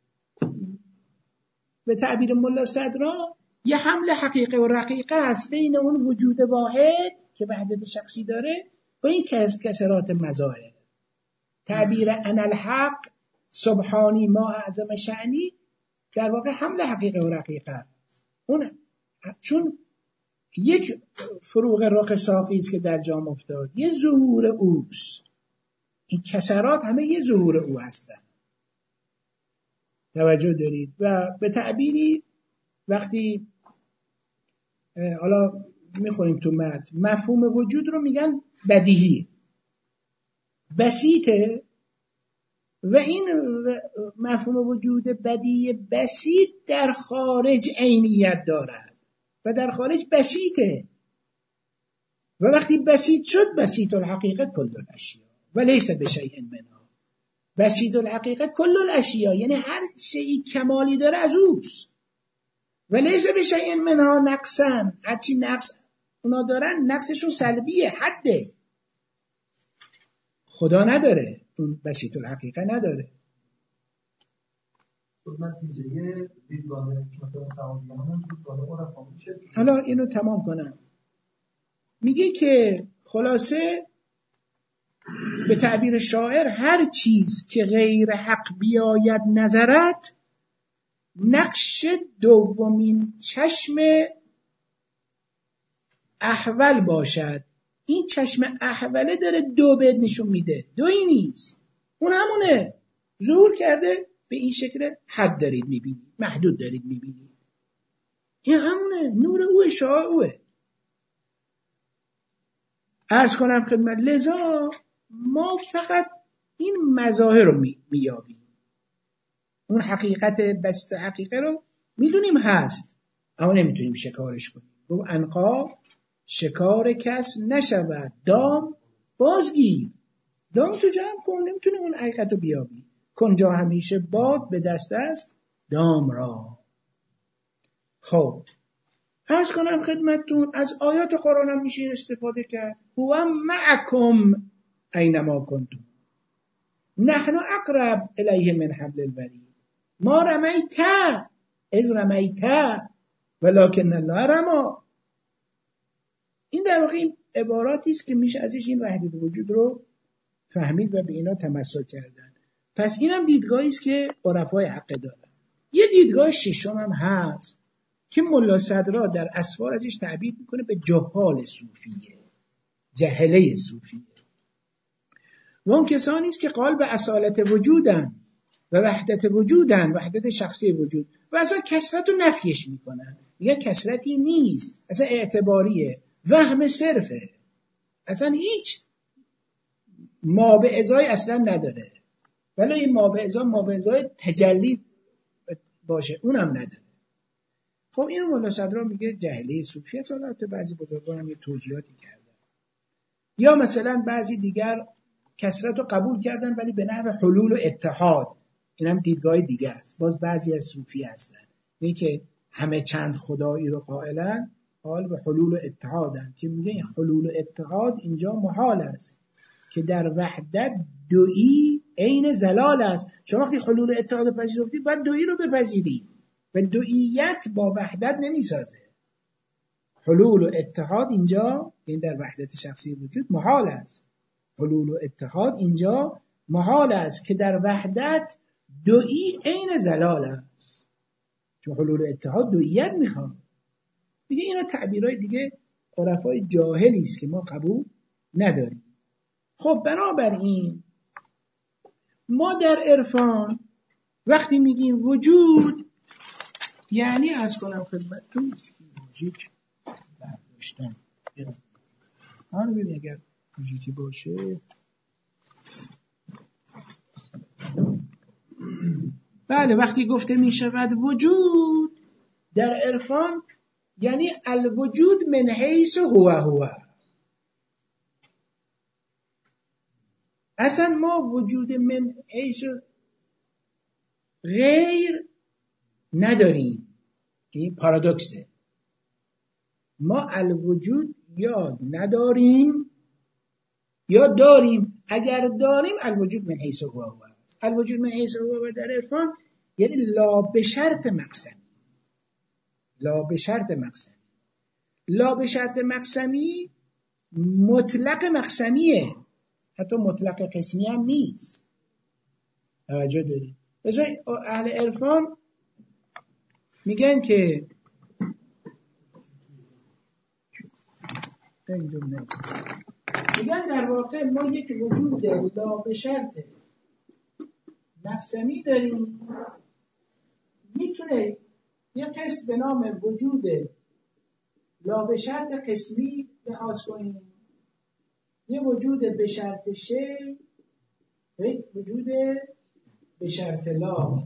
به تعبیر ملا صدرا یه حمل حقیقه و رقیقه است بین اون وجود واحد که وحدت شخصی داره با این کسرات مظاهر. تعبیر انا الحق سبحانی ما اعظم شأنی در واقع حمل حقیقه و رقیقه است. اون چون یک فروغ رخ ساقی است که در جام افتاد، یه ظهور اوست، این کسرات همه یه ظهور او هستن. توجه دارید؟ و به تعبیری وقتی حالا میخونیم تو متن مفهوم وجود رو میگن بدیهی، بسیطه، و این مفهوم وجود بدیهی بسیط در خارج عینیت دارد و در خارج بسیطه، و وقتی بسیط شد بسیط الحقیقت کل الاشیاء و لیس بشیء منها. بسیط الحقیقت کل الاشیاء یعنی هر شیء کمالی داره از اوست، و لیس بشیء منها نقصن، هر چی نقص اونا دارن نقصشون سلبیه، حده، خدا نداره، اون بسیط الحقیقه نداره. حالا اینو تمام کنم. میگه که خلاصه به تعبیر شاعر هر چیز که غیر حق بیاید نظرت، نقش دومین چشم احول باشد. این چشم احوله داره دو بهت نشون میده، دویی نیست، اون همونه، ظهور کرده به این شکل، حد دارید میبینید، محدود دارید میبینید، این همونه، نور اوه، شعاع اوه. عرض کنم خدمت لذا ما فقط این مظاهر رو میابیم، اون حقیقت بسط حقیقه رو میدونیم هست، اما نمیتونیم شکارش کنیم. گفت عنقا شکار کس نشود، دام بازگیر، دام تو جمع کن، نمیتونی اون حقیقت رو بیابی. کنجا همیشه باد به دست است دام را. خب عرض کنم خدمتتون از آیات قرآن هم میشه استفاده کرد. هو معکم اینما کنتم نحن اقرب الیه من حبل الورید ما رمیت اذ رمیت ولکن الله رما. این در واقع عباراتی است که میشه ازش این وحدت وجود رو فهمید و به اینا تمسک کردن. پس اینم دیدگاهی است که عرفای حق دارن. یه دیدگاه ششم هم هست که ملا صدرا در اسفار ازش تعبیر میکنه به جهال صوفیه، جهله صوفیه. و اون کسانی است که قال به اصالت وجودن و وحدت وجودن، وحدت شخصی وجود، و اصلا کثرت رو نفیش میکنن، میگه کثرتی نیست، اصلا اعتباریه، وهم صرفه، اصلا هیچ ما به ازای اصلا نداره. ولی این ما به ازای ما به ازای تجلی باشه اونم نداره. خب این مولا صدرا میگه جهله صوفیه. البته بعضی بزرگان هم یه توجیهاتی کردن. یا مثلا بعضی دیگر کثرت رو قبول کردن ولی به نحو حلول و اتحاد، این هم دیدگاه دیگه است. باز بعضی از صوفی هستن میگه که همه چند خدایی رو قائلن، قائل به حلول و اتحادن، که میگه این حلول و اتحاد اینجا محال است که در وحدت دویی عین زلال است. شما وقتی حلول و اتحاد پذیرفتید باید دویی رو بپذیرید و دوییت با وحدت نمیسازه. حلول و اتحاد اینجا، این در وحدت شخصی وجود محال است. حلول و اتحاد اینجا محال است که در وحدت دویی عین زلال است، چون حلول و اتحاد دوییت میخواد. میگه اینا تعبیرهای دیگه عرفای جاهلی است که ما قبول نداریم. خب بنابراین ما در عرفان وقتی میگیم وجود، یعنی از کنم خدمتتون موزیک برداشتم، آن رو ببین اگر موزیکی باشه. بله، وقتی گفته می شود وجود در عرفان یعنی الوجود من حیث هو هو. اصلا ما وجود من حیث غیر نداریم. این پارادوکسه. ما الوجود یا نداریم یا داریم. اگر داریم الوجود من حیث هو هو. الوجود من حیث هو هو در عرفان یعنی لا به شرط مقسمی. لا به شرط مقسمی. لا به شرط مقسمی مطلق مقسمیه، حتی مطلق قسمی هم نیست. توجه دارید؟ مثلا اهل عرفان میگن که میگن در واقع ما یک وجود لا به شرط مقسمی داریم. میتونه یک قسم به نام وجود لا به شرط قسمی لحاظ کنیم، یه وجود به شرط شی و یک وجود به شرط لا.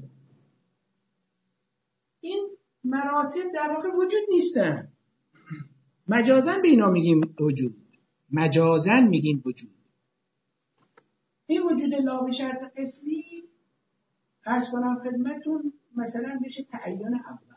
این مراتب در واقع وجود نیستن. مجازن به اینا میگیم وجود. مجازن میگیم وجود. این وجود لا به شرط قسمی عرض کنم خدمتون مثلا بشه تعین اول.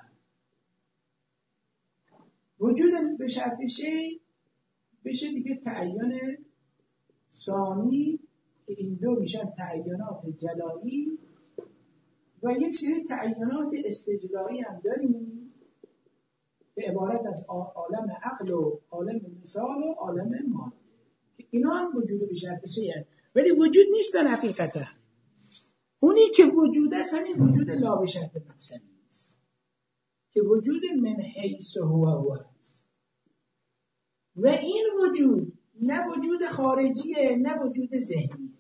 وجود به شرط شی بشه دیگه تعین ثانی، که این دو میشن تعینات جلایی و یک سری تعینات استجلایی هم داریم به عبارت از عالم عقل و عالم مثال و عالم ماده، که اینا هم وجود به شرط شی هست ولی وجود نیستن حقیقتا. اونی که وجود است همین وجود لا به شرط مقسمی است که وجود من حیث هو هو است. و این وجود نه وجود خارجیه نه وجود ذهنیه.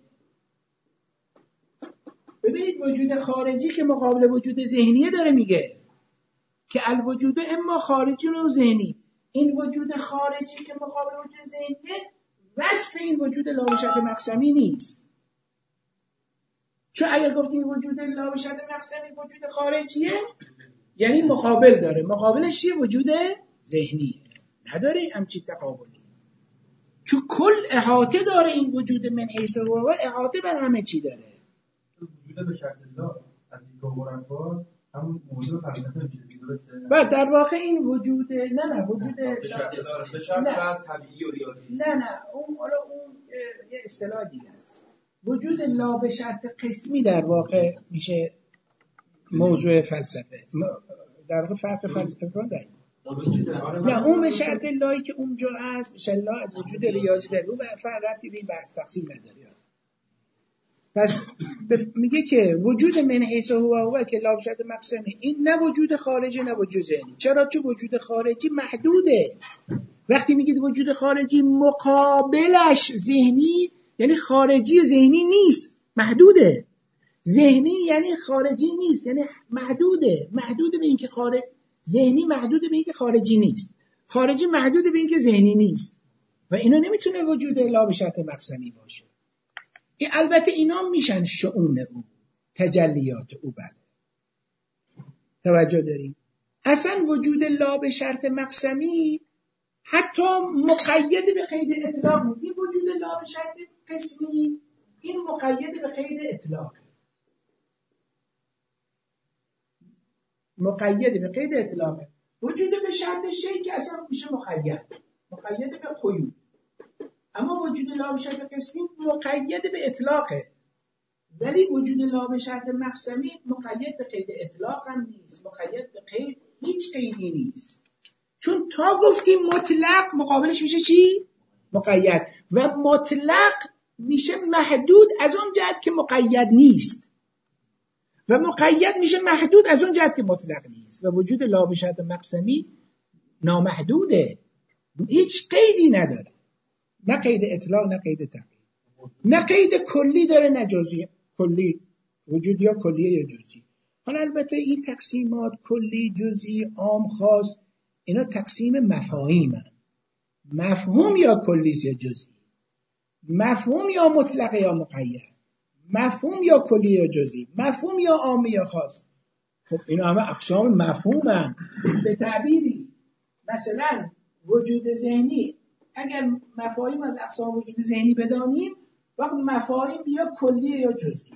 ببینید وجود خارجی که مقابل وجود ذهنیه داره میگه که الوجود اما خارجی و ذهنی. این وجود خارجی که مقابل وجود ذهنیه وصف این وجود لا به شرط مقسمی نیست. چون اگر گفتیم وجود لا به شرط مقسمی وجود خارجیه یعنی مقابل داره. مقابلش چیه؟ وجود ذهنیه. نداره همچین تقابلی. چون کل احاطه داره این وجود من حیث هو و احاطه بر همه چی داره. وجود به شرط لا از این عرفا همون موضوع فلسفه میشه. بعد در واقع این وجود نه نه وجود به شرط به شرط بعض طبیعی و ریاضی. نه نه اون حالا اون یه اصطلاح دیگه است. وجود لا به شرط قسمی در واقع میشه موضوع فلسفه. در واقع فرق فلسفه داره. نه اون به شرط لایی که اونجا هست به شرط لا از وجود ریاضی داره. اون فرق ربطی به این بحث تقسیم نداره. پس میگه که وجود من حیث هو هو که لا بشرط مقسمی، این نه وجود خارجی نه وجود ذهنی. چرا؟ چون وجود خارجی محدوده. وقتی میگید وجود خارجی مقابلش ذهنی، یعنی خارجی ذهنی نیست، محدوده. ذهنی یعنی خارجی نیست، یعنی محدوده. محدوده به اینکه خارج ذهنی محدوده به اینکه خارجی نیست، خارجی محدوده به اینکه ذهنی نیست و اینا نمیتونه وجود لا به شرط مقسمی باشه. ای البته اینا میشن شؤون او، تجلیات او. بله توجه داریم. اصلا وجود لا به شرط مقسمی حتی مقید به قید اطلاق نیست. این وجود لا به شرط قسمی این مقید به قید اطلاق، مقید به قید اطلاق. وجود به شرط شیء که اصلا میشه مقید، مقید به قیود. اما وجود لا به شرط قسمی مقید به اطلاقه، ولی وجود لا به شرط مقسمی مقید به قید اطلاق هم نیست، مقید به قید هیچ قیدی نیست. چون تا گفتیم مطلق مقابلش میشه چی؟ مقید. و مطلق میشه محدود از اون جهت که مقید نیست و مقید میشه محدود از اون جهت که مطلق نیست. و وجود لا به شرط مقسمی نامحدوده، هیچ قیدی نداره، نه قید اطلاق نه قید تقیید، نه قید کلی داره نه جزئی. کلی وجود یا کلیه یا جزئی. حالا البته این تقسیمات کلی جزئی عام خاص اینا تقسیم مفاهیم هست. مفهوم یا کلی یا جزئی، مفهوم یا مطلق یا مقید، مفهوم یا کلی یا جزئی، مفهوم یا عام یا خاص. خب اینا همه اقسام مفهومن. به تعبیری مثلا وجود ذهنی، اگر مفاهیم از اقسام وجود ذهنی بدانیم، وقت مفاهیم یا کلیه یا جزئی،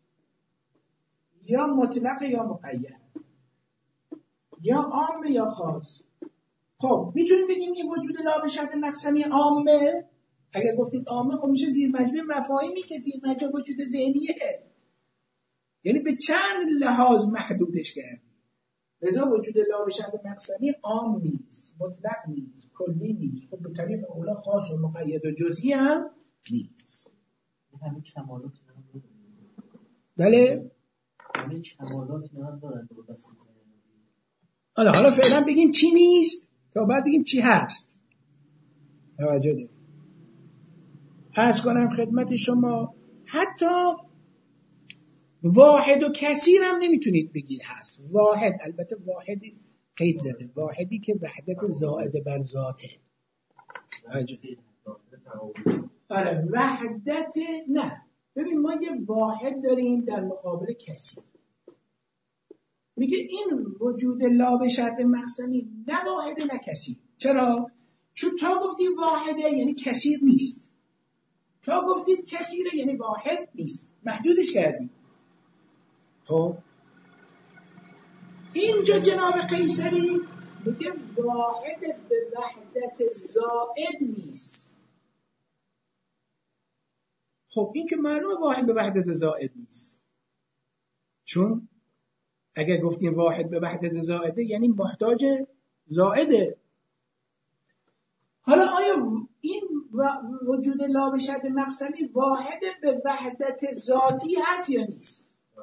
یا مطلق یا مقید، یا عام یا خاص. خب میتونیم بگیم این وجود لا به شرط مقسمی عامه. اگر گفتید عامه خب میشه زیر مجموعه مفاهیمی که زیر مجموعه وجود ذهنیه، یعنی به چند لحاظ محدودش کردیم. لذا وجود لا به شرط مقسمی عام نیست، مطلق نیست، کلی نیست. خب به طریق اولا خاص و مقید و جزئی هم نیست. همین کمالات اینا بله همین کمالات اینا دارن دو بس. حالا حالا فعلا بگیم چی نیست تا بعد بگیم چی هست. توجه دارید. عرض کنم خدمت شما حتی واحد و کثیر هم نمیتونید بگید هست. واحد، البته واحدی قید زده، واحدی که وحدت زائد بر ذاته. آره وحدت نه. ببین ما یه واحد داریم در مقابل کثیر. میگه این وجود لا به شرط مقسمی نه واحده نه کثیر. چرا؟ چون تا گفتی واحده یعنی کثیر نیست، تا گفتید کثیره یعنی واحد نیست، محدودش کردیم. خب اینجا جناب قیصری میگه واحد به وحدت زائد نیست. خب این که معلومه واحد به وحدت زائد نیست، چون اگر گفتیم واحد به وحدت زائده یعنی محتاج زائده. حالا آیا این وجود لا به شرط مقسمی واحد به وحدت ذاتی هست یا نیست؟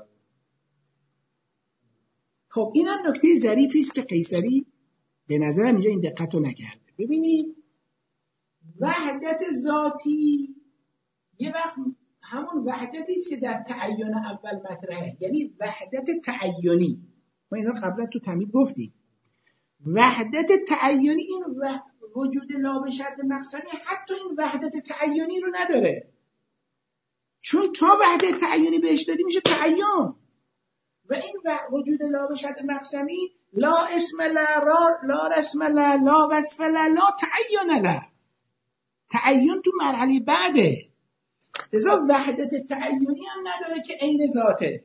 خب این هم نکته ظریفی است که قیصری به نظرم اینجا این دقت رو نکرده. ببینید وحدت ذاتی یه وقت همون وحدتی است که در تعین اول مطرحه، یعنی وحدت تعینی. ما اینا قبلا تو تمهید گفتیم. وحدت تعینی این وجود لا به شرط مقسمی حتی این وحدت تعینی رو نداره، چون تا وحدت تعینی بهش دادی میشه تعین. و این وجود لا به شرط مقسمی لا اسم لا را لا رسم لا لا وصف لا لا تعین لا، تعین تو مرحله بعده. لذا وحدت تعینی هم نداره که عین ذاته.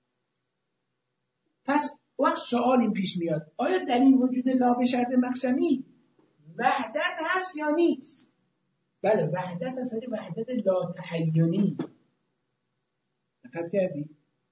پس وقت سوال این پیش میاد آیا در این وجود لا به شرط مقسمی وحدت هست یا نیست؟ بله وحدت هست، ولی وحدت لا تعینی. دقت کردی؟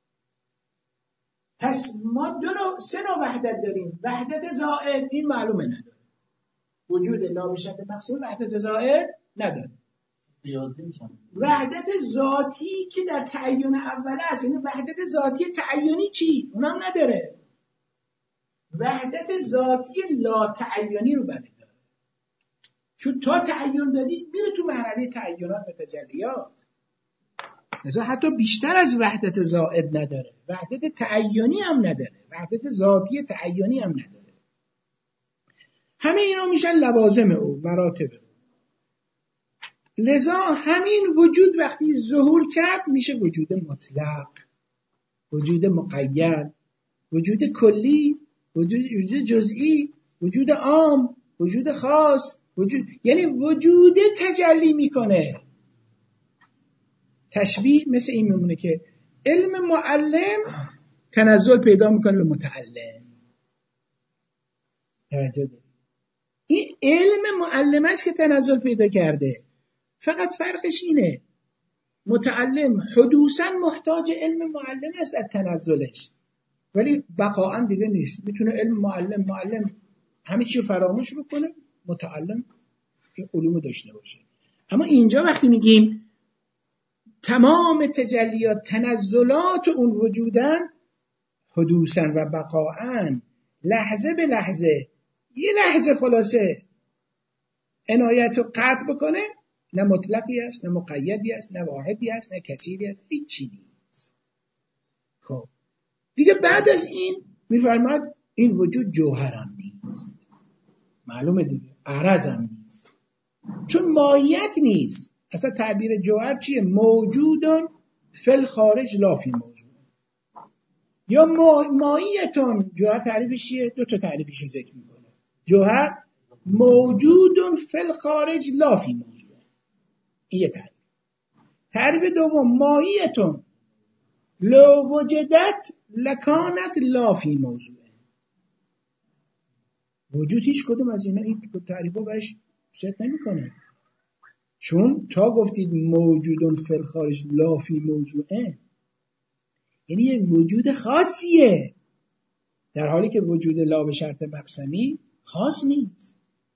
پس ما دو نوع سه نوع وحدت داریم. وحدت زائد این معلومه نداره، وجود لا به شرط مقسمی وحدت زائد نداره. ریاضی میشم. وحدت ذاتی که در تعین اوله است، یعنی وحدت ذاتی تعینی چی؟ اونم نداره. وحدت ذاتی لا تعینی رو بله داره، چون تا تعین دادید میره تو مرحله تعینات و تجلیات. لذا حتی بیشتر از وحدت زائد نداره، وحدت تعینی هم نداره، وحدت ذاتی تعینی هم نداره. همه اینا میشن لوازم او، مراتب او. لذا همین وجود وقتی ظهور کرد میشه وجود مطلق، وجود مقید، وجود کلی، وجود جزئی، وجود عام، وجود خاص، وجود، یعنی وجود تجلی میکنه. تشبیه مثل این میمونه که علم معلم تنزل پیدا میکنه به متعلم. توجه دارید؟ این علم معلم است که تنزل پیدا کرده، فقط فرقش اینه متعلم حدوثاً محتاج علم معلم است در تنزلش، ولی بقاءً دیگه نیست. میتونه علم معلم معلم همه چی رو فراموش بکنه، متعلم که علوم داشته باشه. اما اینجا وقتی میگیم تمام تجلیات تنزلات اون وجودن حدوثاً و بقاءً، لحظه به لحظه، یه لحظه خلاصه عنایت رو قطع بکنه، نه مطلقی است، نه مقیدی است، نه واحدی است، نه کثیری است، هیچی نیست. خب دیگه بعد از این میفرماد این وجود جوهر هم نیست، معلومه دیگه، عرض هم نیست، چون ماهیت نیست. اصلا تعبیر جوهر چیه؟ موجودون فی الخارج لا فی موجود. یا ماهیتون، جوهر تعریفش چیه؟ دو تا تعریفش رو ذکر میکنه. جوهر موجودون فی الخارج لا فی موجود، این یه تعریف. تعریف دوم ماهیتون لو وجدت لکانت لا فی موجود. وجود هیچ کدوم از اینا این تعریفا برش ست نمیکنه، چون تا گفتید موجودون فی الخارج لا فی موجوده، یعنی یه وجود خاصیه، در حالی که وجود لا به شرط مقسمی خاص نیست.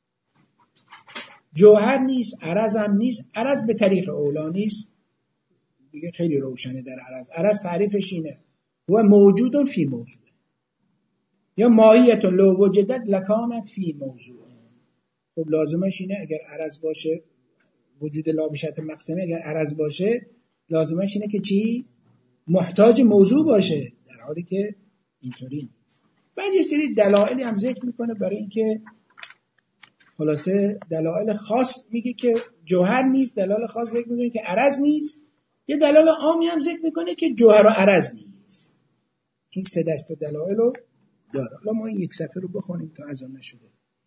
جوهر نیست، عرض هم نیست. عرض به طریق اولا نیست دیگه، خیلی روشنه در عرض. عرض تعریفش اینه هو موجودون فی موجود، یا ماهیت لو وجدت لکانت فی موضوع. خب لازمش اینه اگر عرض باشه، وجود لا به شرط مقسمی اگر عرض باشه لازمش اینه که چی؟ محتاج موضوع باشه، در حالی که اینطوری نیست. بعد یه سری دلایلی هم ذکر میکنه برای اینکه خلاصه دلایل خاص میگه که جوهر نیست، دلایل خاص ذکر میکنه که عرض نیست، یه دلایل عامی هم ذکر میکنه که جوهر و عرض نیست. این سه دسته دلایل رو داره. حالا ما این یک صفحه رو بخونیم تا اذان نشده.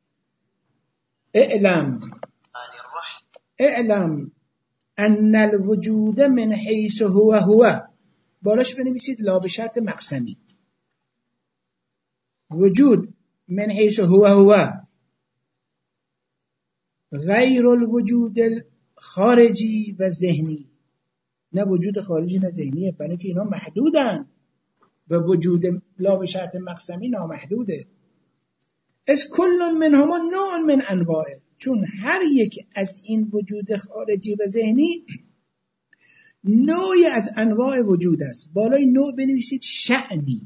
اعلم اعلم ان الوجود من حیث هو هو، بالاش بنویسید لا به شرط مقسمی. وجود من حیث هو هو غیر الوجود خارجی و ذهنی، نه وجود خارجی نه ذهنیه، برای که اینا محدودن و وجود لا به شرط مقسمی نامحدوده. از کل منهما نوع من انواعه، چون هر یک از این وجود خارجی و ذهنی نوعی از انواع وجود است. بالای نوع بنویسید شأنی،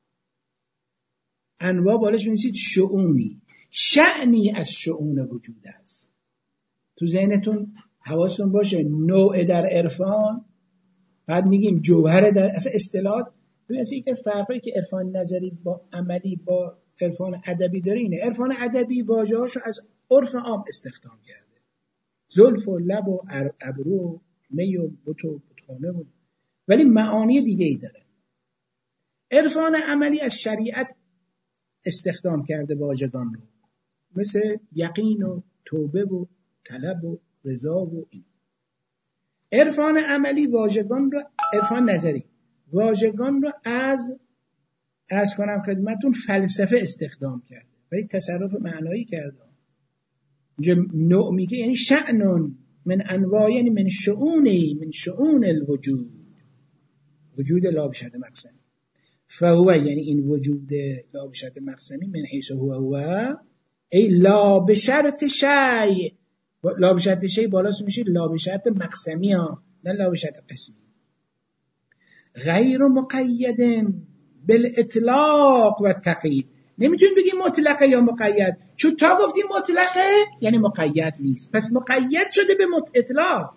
انواع بالاش بنویسید شؤونی. شأنی از شؤون وجود است. تو ذهنتون حواستون باشه نوع در عرفان، بعد میگیم جوهر در اصلا اصطلاحات. ببینید اینکه فرقی که عرفان نظری با عملی با عرفان ادبی داره اینه. عرفان ادبی واژه‌هاشو از عرف عام استخدام کرده، زلف و لب و ابرو و می و بت و بتخانه و، ولی معانی دیگه ای داره. عرفان عملی از شریعت استخدام کرده واژگان رو، مثل یقین و توبه و طلب و رضا و این. عرفان عملی واژگان رو، عرفان نظری واژگان رو از از کنم خدمتون فلسفه استخدام کرده، ولی تصرف معنایی کرده. اینجا نوع میگه یعنی شأنون من انواع، یعنی من شؤونی من شؤون الوجود، وجود لا به شرط مقسمی. فهو یعنی این وجود لا به شرط مقسمی من حیث هو هو ای لا به شرط شیء لا به شرط شی بالاش میشه لا به شرط مقسمی ها، نه لا به شرط قسمی. غیر مقید بالاطلاق و تقیید، نمیتونید بگی مطلقه یا مقید، چون تا گفتیم مطلقه یعنی مقید نیست، پس مقید شده به اطلاق،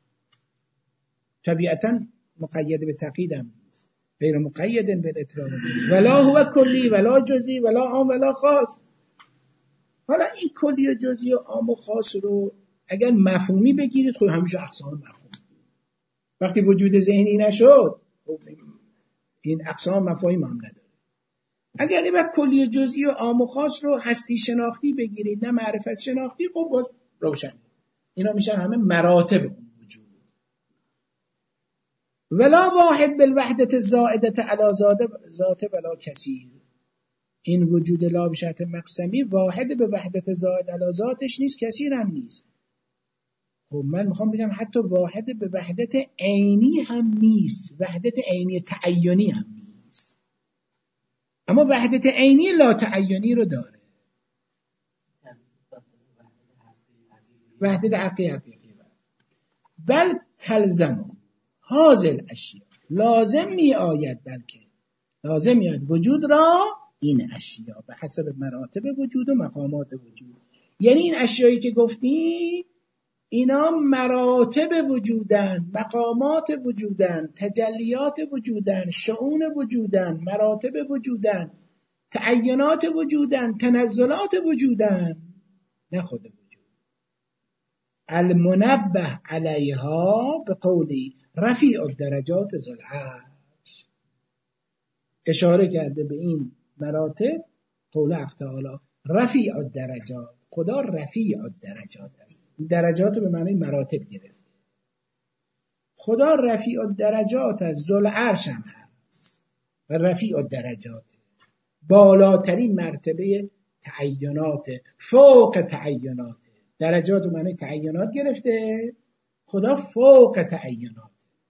طبیعتا مقید به تقیید هم نیست. غیر مقید بالاطلاق ولا هو کلی ولا جزئی ولا عام ولا خاص. حالا این کلی و جزئی و عام و خاص رو اگر مفهومی بگیرید خب همیشه اقسام مفهوم، وقتی وجود ذهنی نشد این اقسام مفاهیم هم نداره. اگر این وقت کلی و جزئی و عام و خاص رو هستی شناختی بگیرید نه معرفت شناختی، خب باز روشن، اینا میشن همه مراتب اون وجود. ولا واحد بالوحدت زائدت علی ذات ولا کثیر، این وجود لا به شرط مقسمی واحد به وحدت زائد علی ذاتش نیست، کثیر هم نیست. خب من میخوام بگم حتی واحد به وحدت عینی هم نیست، وحدت عینی تعینی هم نیست، اما وحدت عینی لا تعینی رو داره، وحدت حقیقی حقیقی. بل تلزم حاصل اشیا، لازم می آید، بلکه لازم می آید وجود را این اشیا به حسب مراتب وجود و مقامات وجود. یعنی این اشیایی که گفتیم اینا مراتب وجودن، مقامات وجودن، تجلیات وجودن، شؤون وجودن، مراتب وجودن، تعینات وجودن، تنزلات وجودن، نه خود وجود. المنبه علیها به قولی رفیع الدرجات ذو العرش، اشاره کرده به این مراتب قول حق تعالی رفیع الدرجات، خدا رفیع الدرجات است، درجات رو به معنی مراتب گرفت. خدا رفیع الدرجات از ذو العرش هم هست و رفیع الدرجات بالاترین مرتبه تعینات، فوق تعینات، درجات رو معنی تعینات گرفته، خدا فوق تعینات.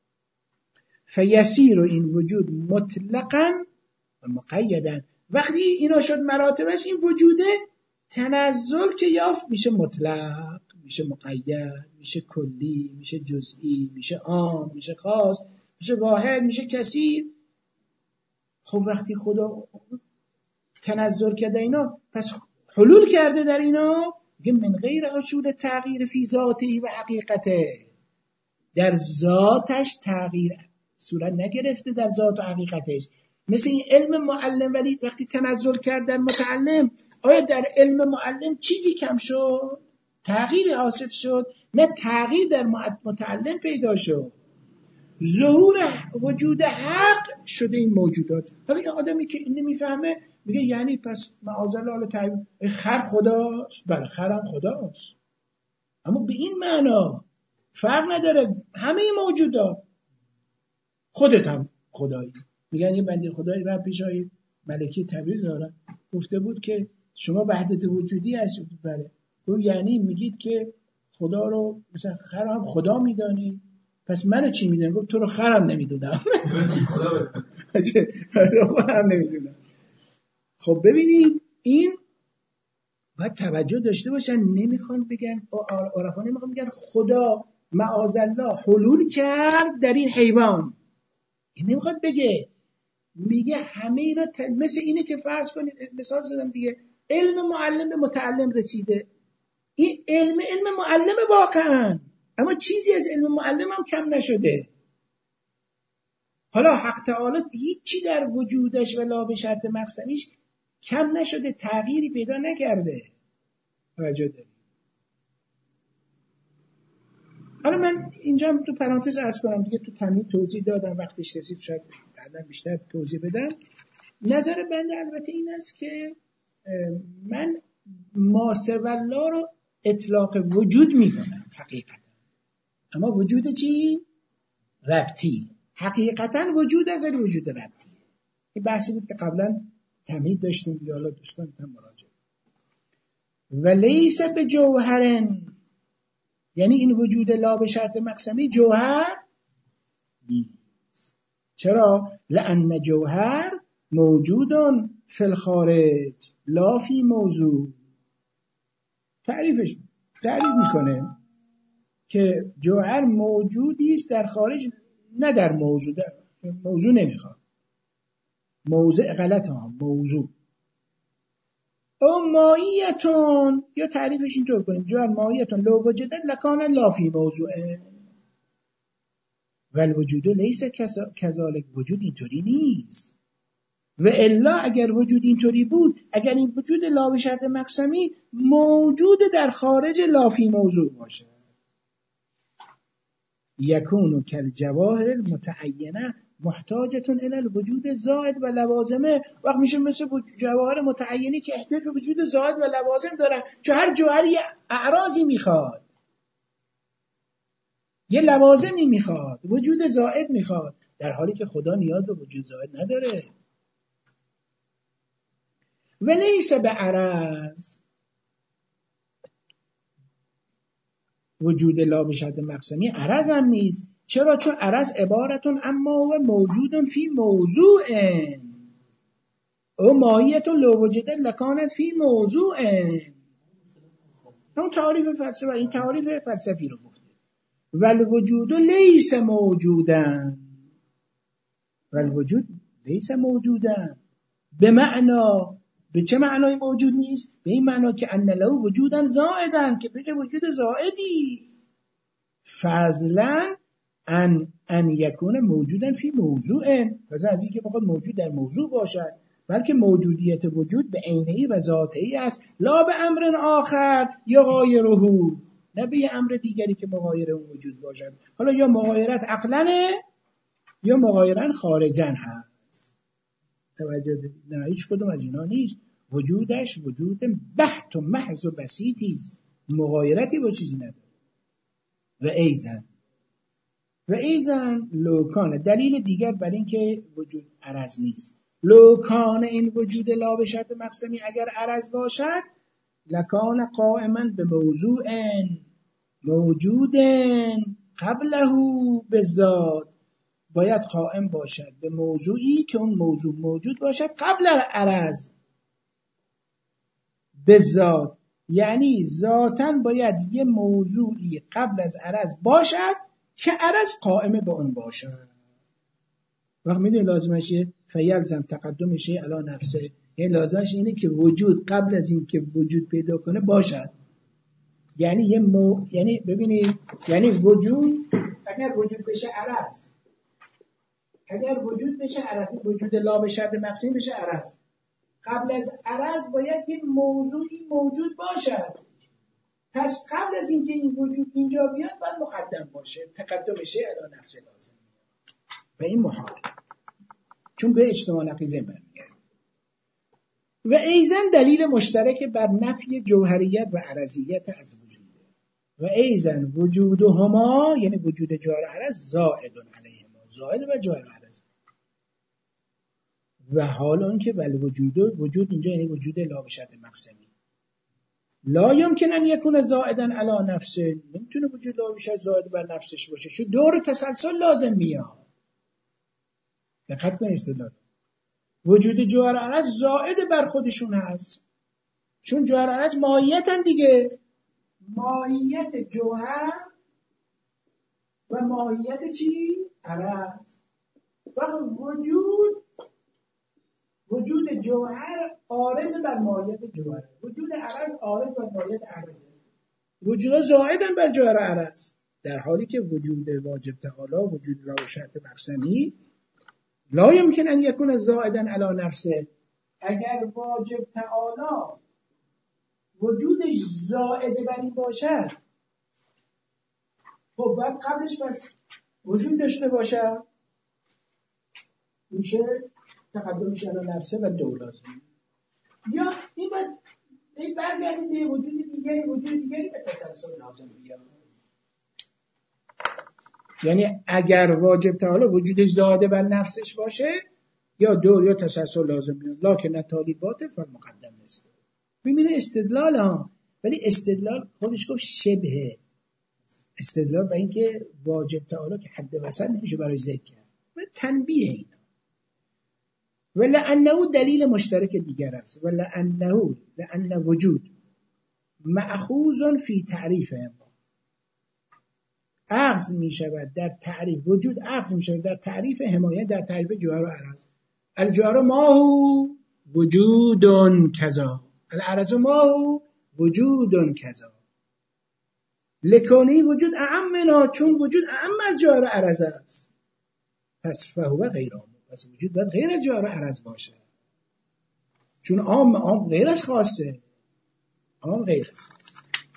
فیسیر این وجود مطلقاً و مقیداً، وقتی اینا شد مراتبش این وجوده تنزل که یافت میشه مطلق، میشه مقید، میشه کلی، میشه جزئی، میشه عام، میشه خاص، میشه واحد، میشه کثیر. خب وقتی خدا تنزل کرده اینا پس حلول کرده در اینا، میگه من غیر حصول تغییر فی ذاتی و حقیقته، در ذاتش تغییر صورت نگرفته، در ذات و حقیقتش. مثل این علم معلم، ولی وقتی تنزل کرد در متعلم، آیا در علم معلم چیزی کم شد؟ تغییری حاصل شد؟ نه، تغییر در متعلم پیدا شد، ظهور وجود حق شده این موجودات. حالا این آدمی که این نمیفهمه میگه یعنی پس معاذالله تعالی خر خداست؟ بله خرم خداست، اما به این معنا فرق نداره، همه موجودات خودت هم خدایی. میگن یه بنده خدایی رفت پیش آقای ملکی تبریز دارن، گفته بود که شما وحدت وجودی هستید. بله. تو یعنی میگید که خدا رو مثلا خر هم خدا میدانی، پس منو چی میدونی؟ گفت تو رو خرم نمیدونم. خرم نمیدونم. خب ببینید این باید توجه داشته باشن، نمیخوان بگن، عرفا نمیخوان بگن خدا معاذالله حلول کرد در این حیوان، این نمیخواد بگه، میگه همه اینا ت... مثل اینه که فرض کنید، مثال زدم دیگه، علم معلم به متعلم رسیده، این علم علم معلم واقعا، اما چیزی از علم معلم هم کم نشده. حالا حق تعالی هیچی در وجودش و لا به شرط مقسمیش کم نشده، تغییری پیدا نکرده. توجه دارید؟ حالا من اینجا هم تو پرانتز عرض کنم دیگه، تو تمهید توضیح دادم، وقتش رسید شاید بعدا بیشتر توضیح بدم. نظر بنده البته این است که من ما سوی الله رو اطلاق وجود میکنم حقیقتا، اما وجود چی؟ ربطی. حقیقتا وجود از ولی وجود ربطی. این بحثی بود که قبلا تمهید داشتیم دیگه، حالا دوستان هم مراجعه. و لیس به جوهرن، یعنی این وجود لا به شرط مقسمی جوهر نیست. چرا؟ لأن جوهر موجودن فی الخارج لا فی موضوع. تعریفش تعریف میکنه که جوهر موجودی است در خارج، نه در موضوع. در موضوع نمیخواد، موضع غلط ها، موضوع. او ماهیتون، یا تعریفش اینطور کنیم جوهر ماهیتون لو وجدت لکان لا فی موضوعه والوجود لیس کذالک، وجود اینطوری نیست. و الا اگر وجود اینطوری بود، اگر این وجود لا به شرط مقسمی موجود در خارج لا فی موضوع باشه، یکونو کل جواهر المتعینه محتاجتون الی الوجود زائد و لوازمه. وقت میشه مثل جواهر متعینی که احتیاج به وجود زائد و لوازم دارن، چون هر جوهری یه اعراضی میخواد، یه لوازمی میخواد، وجود زائد میخواد، در حالی که خدا نیاز به وجود زائد نداره. ولیس به عرض، وجود لا به شرط مقسمی عرض هم نیست. چرا؟ چون عرض عبارتون اما و موجودون فی موضوع او ماهیتون لو وجدت لکانت فی موضوع. همون تعریف فلسفه، این تعریف فلسفی رو گفته. والوجود لیس موجودن، والوجود لیس موجودن به معنا، به چه معنای موجود نیست؟ به این معنا که ان له وجودن زائدن، که بشه وجود زائدی، فضلا ان ان یکون موجودن فی موضوع، فضلا از اینکه بخواد موجود در موضوع باشد، بلکه موجودیت وجود به عینه‌ای و ذاته‌ای است، لا به امر آخر یا غایره، نه به امر دیگری که مغایر اون وجود باشد. حالا یا مغایرت عقلنه یا مغایرن خارجن هست. توجه دارید؟ نه، هیچ کدوم از اینا نیست. وجودش وجود بحت و محض و بسیطی است، مغایرتی با چیزی نداره. و ایزن و ایزن لوکان، دلیل دیگر بر این که وجود عرض نیست، لوکان این وجود لا به شرط مقسمی اگر عرض باشد، لکان قائما به موضوع موجود قبله بالذات، باید قائم باشد به موضوعی که اون موضوع موجود باشد قبل عرض بالذات، یعنی ذاتاً باید یه موضوعی قبل از عرض باشد که عرض قائم به اون باشد. وقت میدونی لازمش یه فیلزم تقدم شیء علی نفسه، یعنی لازمش اینه که وجود قبل از این که وجود پیدا کنه باشد. یعنی یه مو... یعنی ببینید، یعنی وجود اگر وجود بشه عرض، اگر وجود بشه عرض، وجود لا به شرط مقسمی بشه عرض، قبل از عرض باید یه موضوعی موجود باشد. پس قبل از اینکه این وجود اینجا بیاد باید مقدم باشه، تقدم شیء علی نفسه لازم و این محال، چون به اجتماع نقیضه برمیگرده. و ایزن دلیل مشترک بر نفی جوهریت و عرضیت از وجوده. و ایزن وجودهما، یعنی وجود جوهر عرض، زائد علیهما، زائد و جوهر عرض. و حال اون که ولی وجود وجود اینجا یعنی وجود لا به شرط مقسمی، لا یمکن ان یکون زائدا علی نفسه، نمیتونه وجود لا به شرط زائد بر نفسش باشه، چون دور تسلسل لازم میاد. دقت کن استدلال، وجود جوهر عرض زائد بر خودشون هست، چون جوهر عرض ماهیتن دیگه، ماهیت جوهر و ماهیت چی؟ عرض. وقت وجود وجود جوهر عارض بر ماهیت جوهر، وجود عرض عارض بر ماهیت عرض، وجود زائدن بر جوهر عرض، در حالی که وجود واجب تعالی، وجود لا به شرط مقسمی، لا یمکن ان یکون زائدا علی نفسه. اگر واجب تعالی وجودش زائد بر این باشد، خب بعد قبلش بس وجود داشته باشه، میشه تقدمش علی نفسه و دو لازم. یا این باید این برگردید به وجود دیگری، وجود دیگری به تسلسل لازم بیاد. یعنی اگر واجب تعالی وجودش زائد بر نفسش باشه، یا دور یا تسلسل لازم بیاد، لکن تالی باطل و مقدم نیست. ببینه استدلال ها، ولی استدلال خودش گفت شبه استدلال به اینکه واجب تعالی که حد وسط نمیشه برای ذکر کرد و تنبیه اینا. ولانه دلیل مشترک دیگر است، ولانه لان وجود مأخوذ فی تعریف ما، اخذ می شود در تعریف وجود، اخذ می شود در تعریف حمایت، در تعریف جوهر و عرض. الجوهر ماهو وجود کذا، العرض ماهو وجود کذا، لکونی وجود اعمنا، چون وجود اعم از جوهر و عرض است، پس فهو غیر عام، پس وجود باید غیر از جوهر و عرض باشه، چون عام عام غیر از خاصه، عام غیر از خاصه.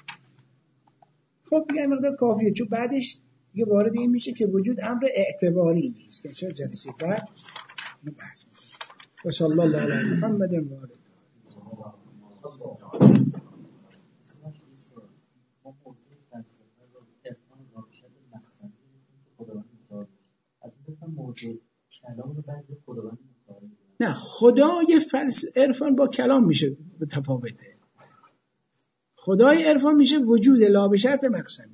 خب دیگه مقدار کافیه، چون بعدش دیگه وارد این میشه که وجود امر اعتباری نیست که چرا جلسه بعد بحث میشه. و صلی الله علی محمد و آله. نه خدای فلسفه عرفان با کلام میشه متفاوته. خدای عرفان میشه وجود لا به شرط مقصدی.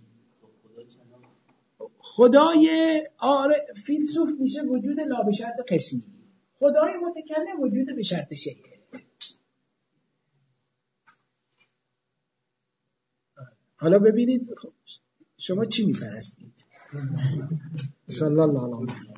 خدای آره فیلسوف میشه وجود لا به شرط قسمی. خدای متکلم وجود به شرط شیء. حالا ببینید شما چی میپرستید؟ صلی الله علیه و